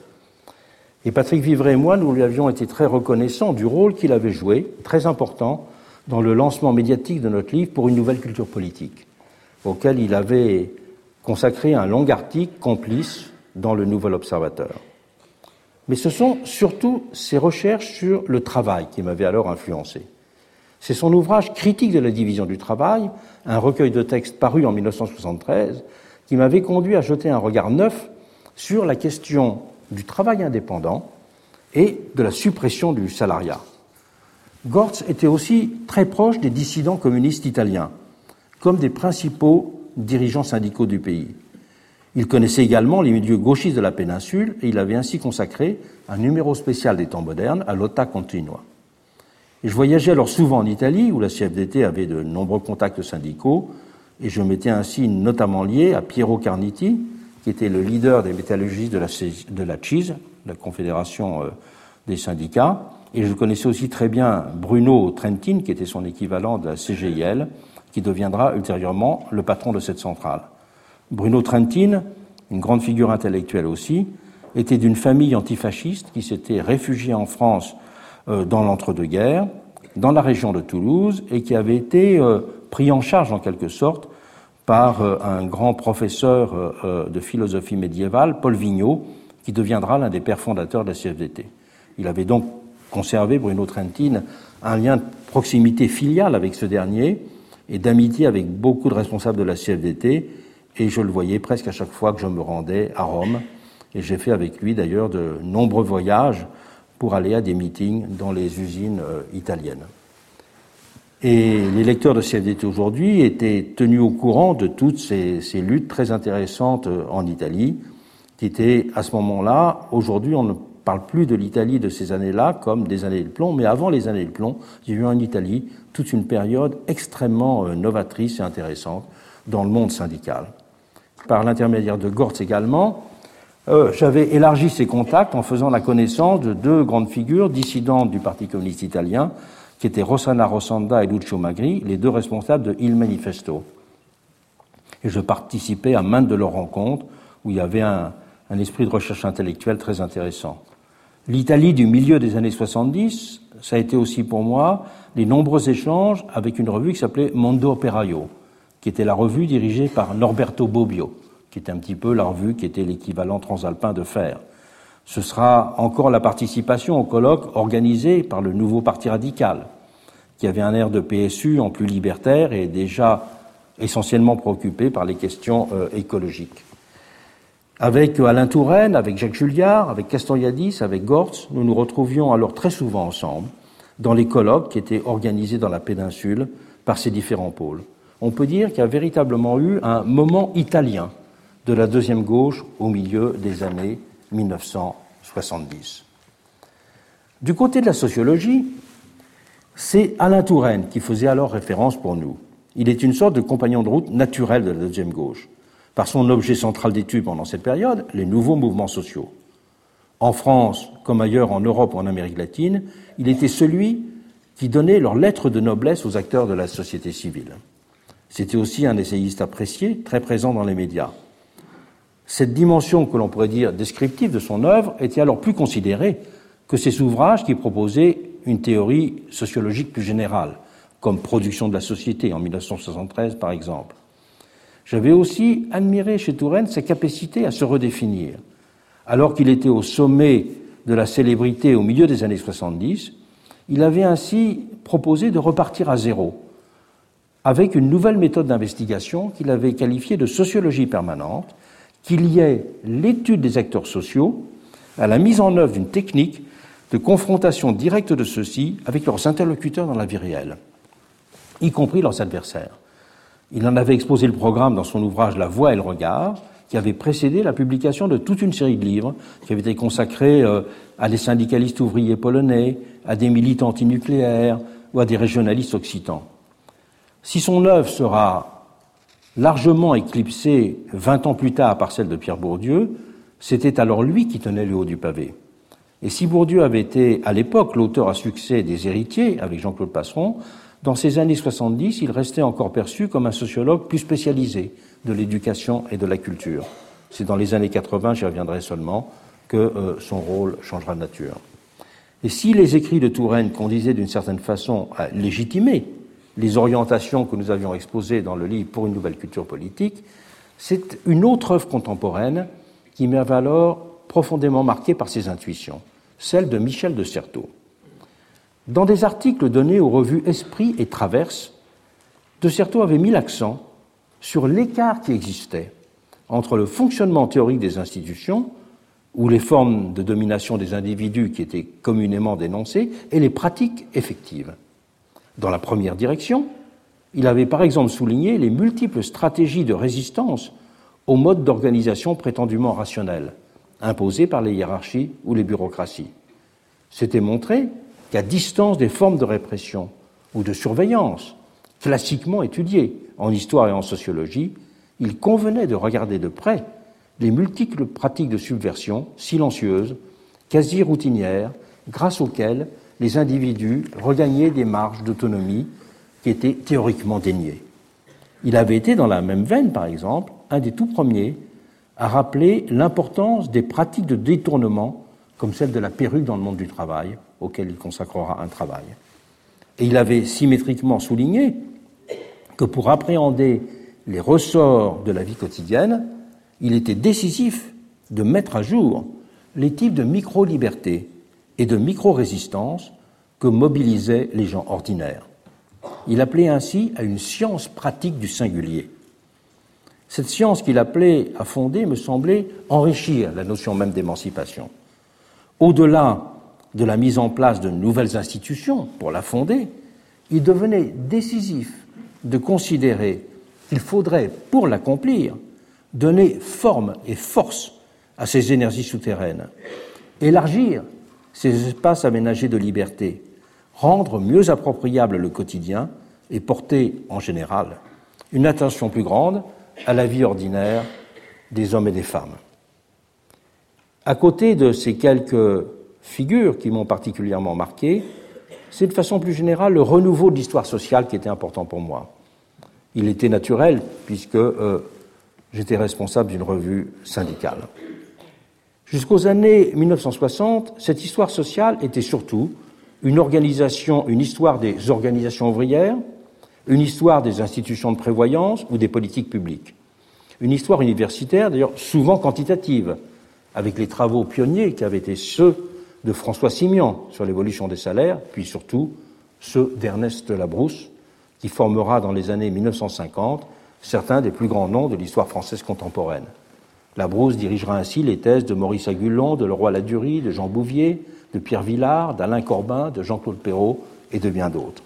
Et Patrick Vivray et moi, nous lui avions été très reconnaissants du rôle qu'il avait joué, très important, dans le lancement médiatique de notre livre Pour une nouvelle culture politique, auquel il avait consacré un long article complice dans le Nouvel Observateur. Mais ce sont surtout ses recherches sur le travail qui m'avaient alors influencé. C'est son ouvrage Critique de la division du travail, un recueil de textes paru en mille neuf cent soixante-treize, qui m'avait conduit à jeter un regard neuf sur la question du travail indépendant et de la suppression du salariat. Gortz était aussi très proche des dissidents communistes italiens, comme des principaux dirigeants syndicaux du pays. Il connaissait également les milieux gauchistes de la péninsule et il avait ainsi consacré un numéro spécial des temps modernes à Lotta Continua. Et je voyageais alors souvent en Italie, où la C F D T avait de nombreux contacts syndicaux, et je m'étais ainsi notamment lié à Piero Carniti, qui était le leader des métallurgistes de la, de la C I S, la Confédération des syndicats, et je connaissais aussi très bien Bruno Trentin, qui était son équivalent de la C G I L, qui deviendra ultérieurement le patron de cette centrale. Bruno Trentin, une grande figure intellectuelle aussi, était d'une famille antifasciste qui s'était réfugiée en France euh, dans l'entre-deux-guerres, dans la région de Toulouse, et qui avait été euh, pris en charge en quelque sorte par euh, un grand professeur euh, de philosophie médiévale, Paul Vigneault, qui deviendra l'un des pères fondateurs de la C F D T. Il avait donc conservé, Bruno Trentin, un lien de proximité filiale avec ce dernier et d'amitié avec beaucoup de responsables de la C F D T, et je le voyais presque à chaque fois que je me rendais à Rome. Et j'ai fait avec lui d'ailleurs de nombreux voyages pour aller à des meetings dans les usines euh, italiennes. Et les lecteurs de C F D T aujourd'hui étaient tenus au courant de toutes ces, ces luttes très intéressantes en Italie, qui étaient à ce moment-là, aujourd'hui on ne parle plus de l'Italie de ces années-là comme des années de plomb, mais avant les années de plomb, il y a eu en Italie toute une période extrêmement euh, novatrice et intéressante dans le monde syndical. Par l'intermédiaire de Gortz également, euh, j'avais élargi ces contacts en faisant la connaissance de deux grandes figures dissidentes du Parti communiste italien, qui étaient Rossana Rossanda et Lucio Magri, les deux responsables de Il Manifesto. Et je participais à maintes de leurs rencontres, où il y avait un, un esprit de recherche intellectuelle très intéressant. L'Italie du milieu des années soixante-dix, ça a été aussi pour moi les nombreux échanges avec une revue qui s'appelait Mondo Operaio, qui était la revue dirigée par Norberto Bobbio, qui était un petit peu la revue qui était l'équivalent transalpin de Fer. Ce sera encore la participation au colloque organisé par le nouveau Parti radical, qui avait un air de P S U en plus libertaire et déjà essentiellement préoccupé par les questions euh, écologiques. Avec Alain Touraine, avec Jacques Julliard, avec Castoriadis, avec Gortz, nous nous retrouvions alors très souvent ensemble dans les colloques qui étaient organisés dans la péninsule par ces différents pôles. On peut dire qu'il y a véritablement eu un moment italien de la deuxième gauche au milieu des années mille neuf cent soixante-dix. Du côté de la sociologie, c'est Alain Touraine qui faisait alors référence pour nous. Il est une sorte de compagnon de route naturel de la deuxième gauche, par son objet central d'étude pendant cette période, les nouveaux mouvements sociaux. En France, comme ailleurs en Europe ou en Amérique latine, il était celui qui donnait leurs lettres de noblesse aux acteurs de la société civile. C'était aussi un essayiste apprécié, très présent dans les médias. Cette dimension que l'on pourrait dire descriptive de son œuvre était alors plus considérée que ces ouvrages qui proposaient une théorie sociologique plus générale, comme Production de la société en mille neuf cent soixante-treize par exemple. J'avais aussi admiré chez Touraine sa capacité à se redéfinir. Alors qu'il était au sommet de la célébrité au milieu des années soixante-dix, il avait ainsi proposé de repartir à zéro, avec une nouvelle méthode d'investigation qu'il avait qualifiée de sociologie permanente, qui liait l'étude des acteurs sociaux à la mise en œuvre d'une technique de confrontation directe de ceux-ci avec leurs interlocuteurs dans la vie réelle, y compris leurs adversaires. Il en avait exposé le programme dans son ouvrage « La voix et le regard », qui avait précédé la publication de toute une série de livres qui avaient été consacrés euh, à des syndicalistes ouvriers polonais, à des militants antinucléaires ou à des régionalistes occitans. Si son œuvre sera largement éclipsée vingt ans plus tard par celle de Pierre Bourdieu, c'était alors lui qui tenait le haut du pavé. Et si Bourdieu avait été, à l'époque, l'auteur à succès des Héritiers, avec Jean-Claude Passeron, dans ces années soixante-dix, il restait encore perçu comme un sociologue plus spécialisé de l'éducation et de la culture. C'est dans les années quatre-vingts, j'y reviendrai seulement, que euh, son rôle changera de nature. Et si les écrits de Touraine conduisaient d'une certaine façon à légitimer les orientations que nous avions exposées dans le livre Pour une nouvelle culture politique, c'est une autre œuvre contemporaine qui m'avait alors profondément marqué par ses intuitions, celle de Michel de Certeau. Dans des articles donnés aux revues Esprit et Traverse, de Certeau avait mis l'accent sur l'écart qui existait entre le fonctionnement théorique des institutions, ou les formes de domination des individus qui étaient communément dénoncées, et les pratiques effectives. Dans la première direction, il avait par exemple souligné les multiples stratégies de résistance aux modes d'organisation prétendument rationnels, imposés par les hiérarchies ou les bureaucraties. C'était montré qu'à distance des formes de répression ou de surveillance classiquement étudiées en histoire et en sociologie, il convenait de regarder de près les multiples pratiques de subversion silencieuses, quasi routinières, grâce auxquelles les individus regagnaient des marges d'autonomie qui étaient théoriquement déniées. Il avait été, dans la même veine, par exemple, un des tout premiers à rappeler l'importance des pratiques de détournement, comme celle de la perruque dans le monde du travail, auquel il consacrera un travail. Et il avait symétriquement souligné que pour appréhender les ressorts de la vie quotidienne, il était décisif de mettre à jour les types de micro-libertés et de micro-résistance que mobilisaient les gens ordinaires. Il appelait ainsi à une science pratique du singulier. Cette science qu'il appelait à fonder me semblait enrichir la notion même d'émancipation. Au-delà de la mise en place de nouvelles institutions pour la fonder, il devenait décisif de considérer qu'il faudrait, pour l'accomplir, donner forme et force à ces énergies souterraines, élargir ces espaces aménagés de liberté, rendre mieux appropriable le quotidien et porter, en général, une attention plus grande à la vie ordinaire des hommes et des femmes. À côté de ces quelques figures qui m'ont particulièrement marqué, c'est de façon plus générale le renouveau de l'histoire sociale qui était important pour moi. Il était naturel puisque euh, j'étais responsable d'une revue syndicale. Jusqu'aux années mille neuf cent soixante, cette histoire sociale était surtout une organisation, une histoire des organisations ouvrières, une histoire des institutions de prévoyance ou des politiques publiques. Une histoire universitaire, d'ailleurs souvent quantitative, avec les travaux pionniers qui avaient été ceux de François Simian sur l'évolution des salaires, puis surtout ceux d'Ernest Labrousse, qui formera dans les années mille neuf cent cinquante certains des plus grands noms de l'histoire française contemporaine. Labrousse dirigera ainsi les thèses de Maurice Agulon, de Leroy-Ladurie, de Jean Bouvier, de Pierre Villard, d'Alain Corbin, de Jean-Claude Perrault et de bien d'autres.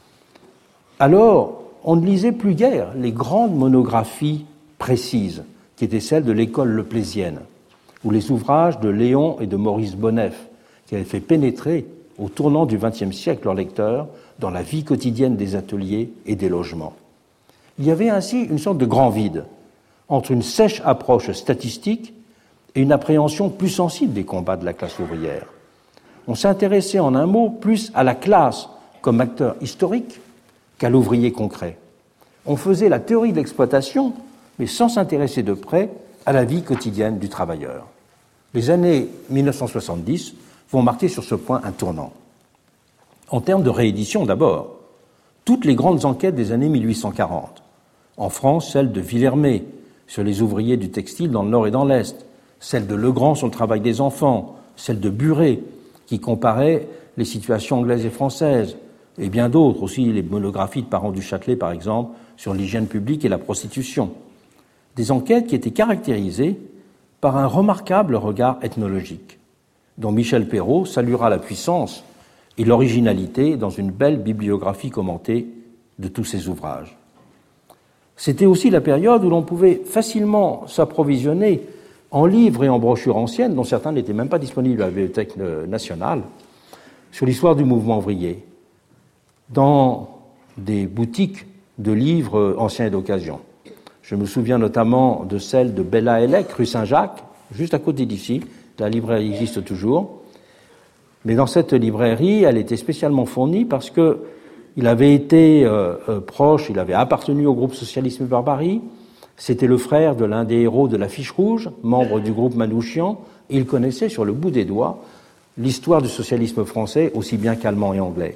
Alors, on ne lisait plus guère les grandes monographies précises, qui étaient celles de l'école leplésienne, ou les ouvrages de Léon et de Maurice Bonnef, qui avaient fait pénétrer, au tournant du vingtième siècle, leurs lecteurs dans la vie quotidienne des ateliers et des logements. Il y avait ainsi une sorte de grand vide entre une sèche approche statistique et une appréhension plus sensible des combats de la classe ouvrière. On s'intéressait en un mot plus à la classe comme acteur historique qu'à l'ouvrier concret. On faisait la théorie de l'exploitation, mais sans s'intéresser de près à la vie quotidienne du travailleur. Les années mille neuf cent soixante-dix vont marquer sur ce point un tournant. En termes de réédition d'abord, toutes les grandes enquêtes des années mille huit cent quarante, en France, celle de Villermé sur les ouvriers du textile dans le Nord et dans l'Est, celle de Legrand sur le travail des enfants, celle de Buret qui comparait les situations anglaises et françaises, et bien d'autres aussi, les monographies de Parent du Châtelet par exemple, sur l'hygiène publique et la prostitution. Des enquêtes qui étaient caractérisées par un remarquable regard ethnologique, dont Michel Perrault saluera la puissance et l'originalité dans une belle bibliographie commentée de tous ses ouvrages. C'était aussi la période où l'on pouvait facilement s'approvisionner en livres et en brochures anciennes, dont certains n'étaient même pas disponibles à la Bibliothèque nationale, sur l'histoire du mouvement ouvrier, dans des boutiques de livres anciens et d'occasion. Je me souviens notamment de celle de Bella Hellec, rue Saint-Jacques, juste à côté d'ici. La librairie existe toujours. Mais dans cette librairie, elle était spécialement fournie parce que il avait été euh, euh, proche, il avait appartenu au groupe Socialisme et Barbarie. C'était le frère de l'un des héros de l'Affiche Rouge, membre du groupe Manouchian. Et il connaissait sur le bout des doigts l'histoire du socialisme français, aussi bien qu'allemand et anglais.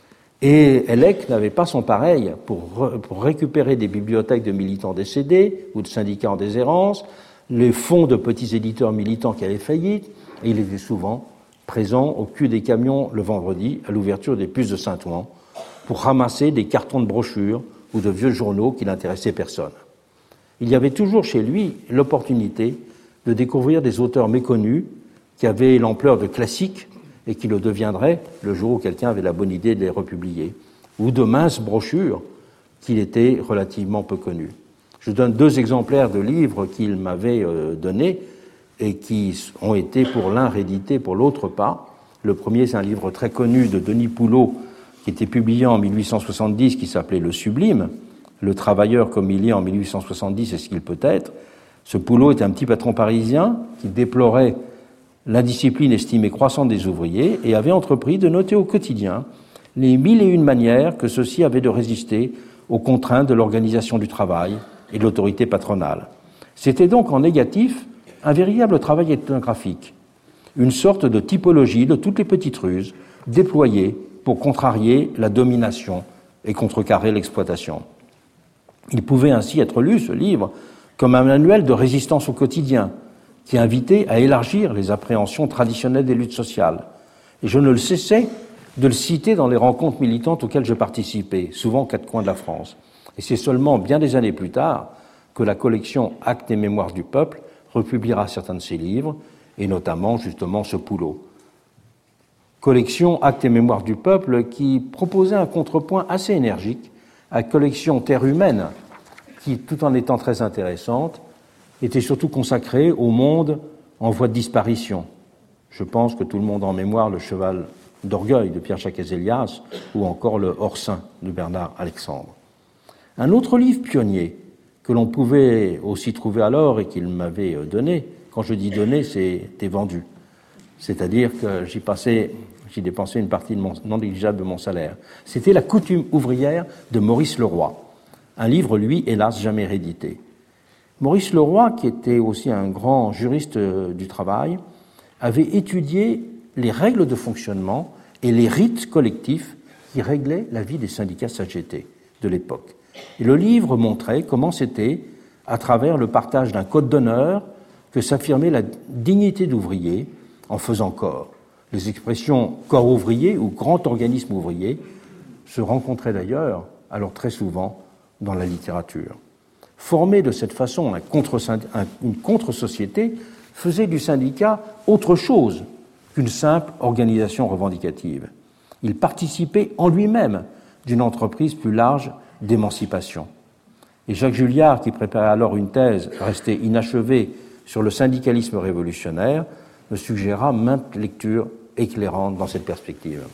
Et Hellec n'avait pas son pareil pour, re, pour récupérer des bibliothèques de militants décédés ou de syndicats en déshérence, les fonds de petits éditeurs militants qui avaient faillite, et il était souvent présent au cul des camions le vendredi à l'ouverture des puces de Saint-Ouen pour ramasser des cartons de brochures ou de vieux journaux qui n'intéressaient personne. Il y avait toujours chez lui l'opportunité de découvrir des auteurs méconnus qui avaient l'ampleur de classiques et qui le deviendraient le jour où quelqu'un avait la bonne idée de les republier, ou de minces brochures qu'il était relativement peu connues. Je donne deux exemplaires de livres qu'il m'avait euh, donnés et qui ont été pour l'un réédités, pour l'autre pas. Le premier, c'est un livre très connu de Denis Poulot, qui était publié en mille huit cent soixante-dix, qui s'appelait Le Sublime, le travailleur comme il est en mille huit cent soixante-dix et ce qu'il peut être. Ce Poulot était un petit patron parisien qui déplorait l'indiscipline estimée croissante des ouvriers et avait entrepris de noter au quotidien les mille et une manières que ceux-ci avaient de résister aux contraintes de l'organisation du travail et de l'autorité patronale. C'était donc en négatif un véritable travail ethnographique, une sorte de typologie de toutes les petites ruses déployées pour contrarier la domination et contrecarrer l'exploitation. Il pouvait ainsi être lu, ce livre, comme un manuel de résistance au quotidien, qui invitait à élargir les appréhensions traditionnelles des luttes sociales. Et je ne le cessais de le citer dans les rencontres militantes auxquelles je participais, souvent aux quatre coins de la France. Et c'est seulement bien des années plus tard que la collection Actes et Mémoires du Peuple republiera certains de ses livres, et notamment justement ce Poulot. Collection Actes et Mémoires du Peuple qui proposait un contrepoint assez énergique à la collection Terre humaine, qui, tout en étant très intéressante, était surtout consacrée au monde en voie de disparition. Je pense que tout le monde a en mémoire le cheval d'orgueil de Pierre Chakezelias ou encore le Hors-Saint de Bernard Alexandre. Un autre livre pionnier que l'on pouvait aussi trouver alors et qu'il m'avait donné, quand je dis donné, c'était vendu. C'est-à-dire que j'y passais, j'y dépensais une partie de mon, non négligeable de mon salaire. C'était La coutume ouvrière de Maurice Leroy. Un livre, lui, hélas, jamais réédité. Maurice Leroy, qui était aussi un grand juriste du travail, avait étudié les règles de fonctionnement et les rites collectifs qui réglaient la vie des syndicats C G T de l'époque. Et le livre montrait comment c'était, à travers le partage d'un code d'honneur, que s'affirmait la dignité d'ouvrier en faisant corps. Les expressions corps ouvrier ou grand organisme ouvrier se rencontraient d'ailleurs, alors très souvent, dans la littérature. Former de cette façon un contre, un, une contre-société faisait du syndicat autre chose qu'une simple organisation revendicative. Il participait en lui-même d'une entreprise plus large d'émancipation. Et Jacques Julliard, qui préparait alors une thèse restée inachevée sur le syndicalisme révolutionnaire, me suggéra maintes lectures éclairantes dans cette perspective.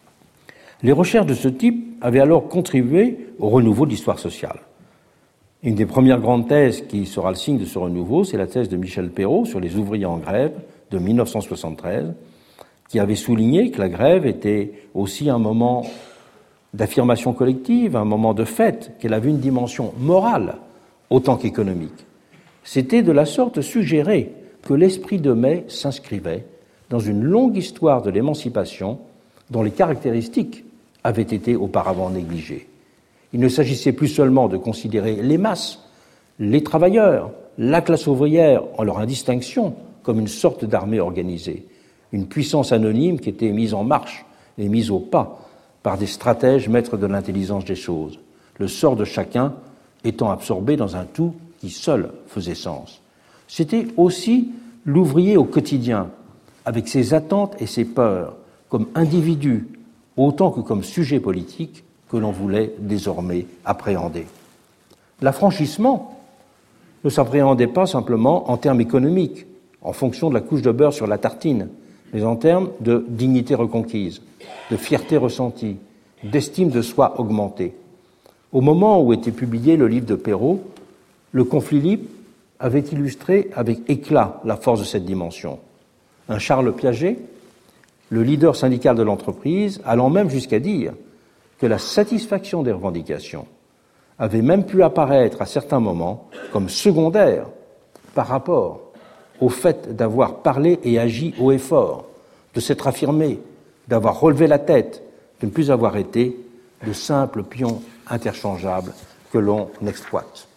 Les recherches de ce type avaient alors contribué au renouveau de l'histoire sociale. Une des premières grandes thèses qui sera le signe de ce renouveau, c'est la thèse de Michel Perrault sur les ouvriers en grève de mille neuf cent soixante-treize, qui avait souligné que la grève était aussi un moment d'affirmation collective, un moment de fête, qu'elle avait une dimension morale autant qu'économique. C'était de la sorte suggéré que l'esprit de mai s'inscrivait dans une longue histoire de l'émancipation dont les caractéristiques avaient été auparavant négligées. Il ne s'agissait plus seulement de considérer les masses, les travailleurs, la classe ouvrière en leur indistinction comme une sorte d'armée organisée, une puissance anonyme qui était mise en marche et mise au pas par des stratèges maîtres de l'intelligence des choses, le sort de chacun étant absorbé dans un tout qui seul faisait sens. C'était aussi l'ouvrier au quotidien, avec ses attentes et ses peurs, comme individu autant que comme sujet politique, que l'on voulait désormais appréhender. L'affranchissement ne s'appréhendait pas simplement en termes économiques, en fonction de la couche de beurre sur la tartine, mais en termes de dignité reconquise, de fierté ressentie, d'estime de soi augmentée. Au moment où était publié le livre de Perrault, le conflit libre avait illustré avec éclat la force de cette dimension. Un Charles Piaget, le leader syndical de l'entreprise, allant même jusqu'à dire que la satisfaction des revendications avait même pu apparaître à certains moments comme secondaire par rapport au fait d'avoir parlé et agi haut et fort, de s'être affirmé, d'avoir relevé la tête, de ne plus avoir été de simples pions interchangeables que l'on exploite.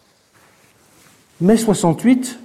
Mai soixante-huit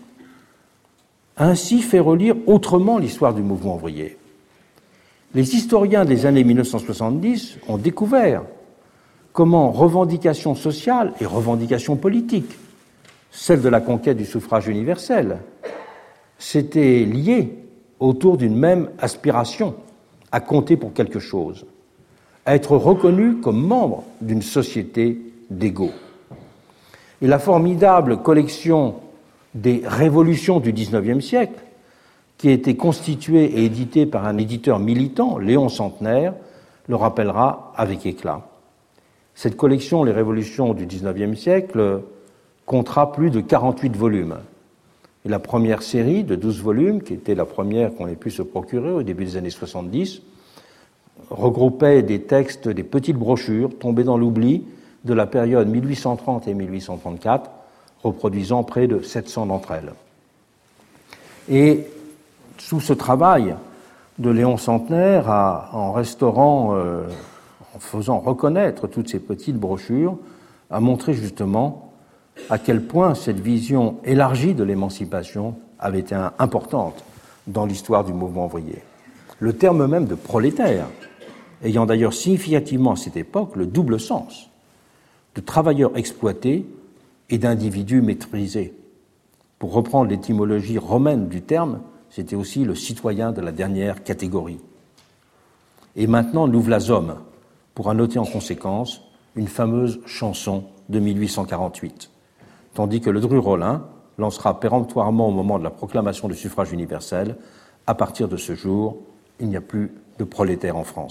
a ainsi fait relire autrement l'histoire du mouvement ouvrier. Les historiens des années mille neuf cent soixante-dix ont découvert comment revendications sociales et revendications politiques, celle de la conquête du suffrage universel, s'étaient liées autour d'une même aspiration à compter pour quelque chose, à être reconnu comme membre d'une société d'égaux. Et la formidable collection des révolutions du dix-neuvième siècle, qui a été constituée et éditée par un éditeur militant, Léon Centenaire, le rappellera avec éclat. Cette collection, les révolutions du dix-neuvième siècle, comptera plus de quarante-huit volumes. Et la première série de douze volumes, qui était la première qu'on ait pu se procurer au début des années soixante-dix, regroupait des textes, des petites brochures tombées dans l'oubli de la période mille huit cent trente et mille huit cent trente-quatre, reproduisant près de sept cents d'entre elles. Et sous ce travail de Léon Centenaire, à, en restaurant, euh, en faisant reconnaître toutes ces petites brochures, a montré justement à quel point cette vision élargie de l'émancipation avait été importante dans l'histoire du mouvement ouvrier. Le terme même de prolétaire, ayant d'ailleurs significativement à cette époque le double sens de travailleurs exploités et d'individus maîtrisés. Pour reprendre l'étymologie romaine du terme, c'était aussi le citoyen de la dernière catégorie. Et maintenant, nous v'là hommes, pour annoter en conséquence une fameuse chanson de mille huit cent quarante-huit, tandis que le Dru-Rollin lancera péremptoirement au moment de la proclamation du suffrage universel « À partir de ce jour, il n'y a plus de prolétaires en France ».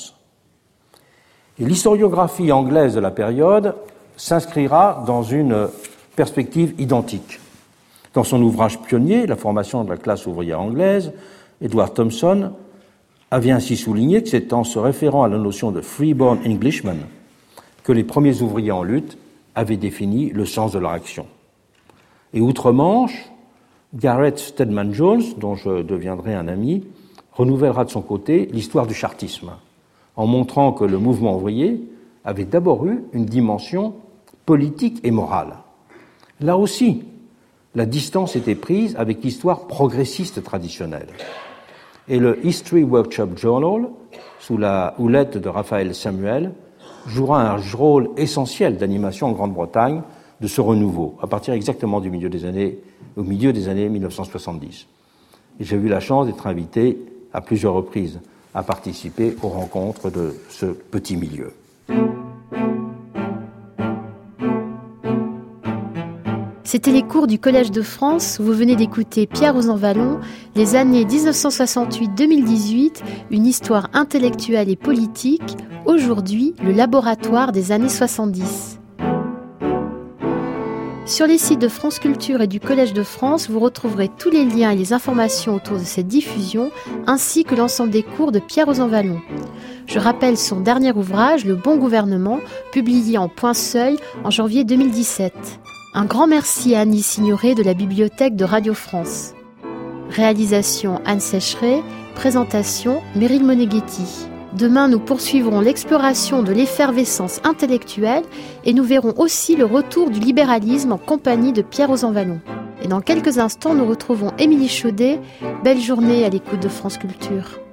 Et l'historiographie anglaise de la période s'inscrira dans une perspective identique. Dans son ouvrage pionnier, La formation de la classe ouvrière anglaise, Edward Thompson avait ainsi souligné que c'est en se référant à la notion de freeborn Englishman que les premiers ouvriers en lutte avaient défini le sens de leur action. Et outre-Manche, Gareth Stedman Jones, dont je deviendrai un ami, renouvellera de son côté l'histoire du chartisme, en montrant que le mouvement ouvrier avait d'abord eu une dimension politique et morale. Là aussi, la distance était prise avec l'histoire progressiste traditionnelle. Et le History Workshop Journal, sous la houlette de Raphaël Samuel, jouera un rôle essentiel d'animation en Grande-Bretagne de ce renouveau, à partir exactement du milieu des années, au milieu des années mille neuf cent soixante-dix. Et j'ai eu la chance d'être invité à plusieurs reprises à participer aux rencontres de ce petit milieu. C'était les cours du Collège de France. Vous venez d'écouter Pierre Rosanvallon, les années dix-neuf cent soixante-huit à deux mille dix-huit, une histoire intellectuelle et politique, aujourd'hui le laboratoire des années soixante-dix. Sur les sites de France Culture et du Collège de France, vous retrouverez tous les liens et les informations autour de cette diffusion, ainsi que l'ensemble des cours de Pierre Rosanvallon. Je rappelle son dernier ouvrage, Le Bon Gouvernement, publié en point seuil en janvier deux mille dix-sept. Un grand merci à Annie Signoret de la Bibliothèque de Radio France. Réalisation Anne Sécheret, présentation Meryl Moneghetti. Demain, nous poursuivrons l'exploration de l'effervescence intellectuelle et nous verrons aussi le retour du libéralisme en compagnie de Pierre Rosanvallon. Et dans quelques instants, nous retrouvons Émilie Chaudet. Belle journée à l'écoute de France Culture.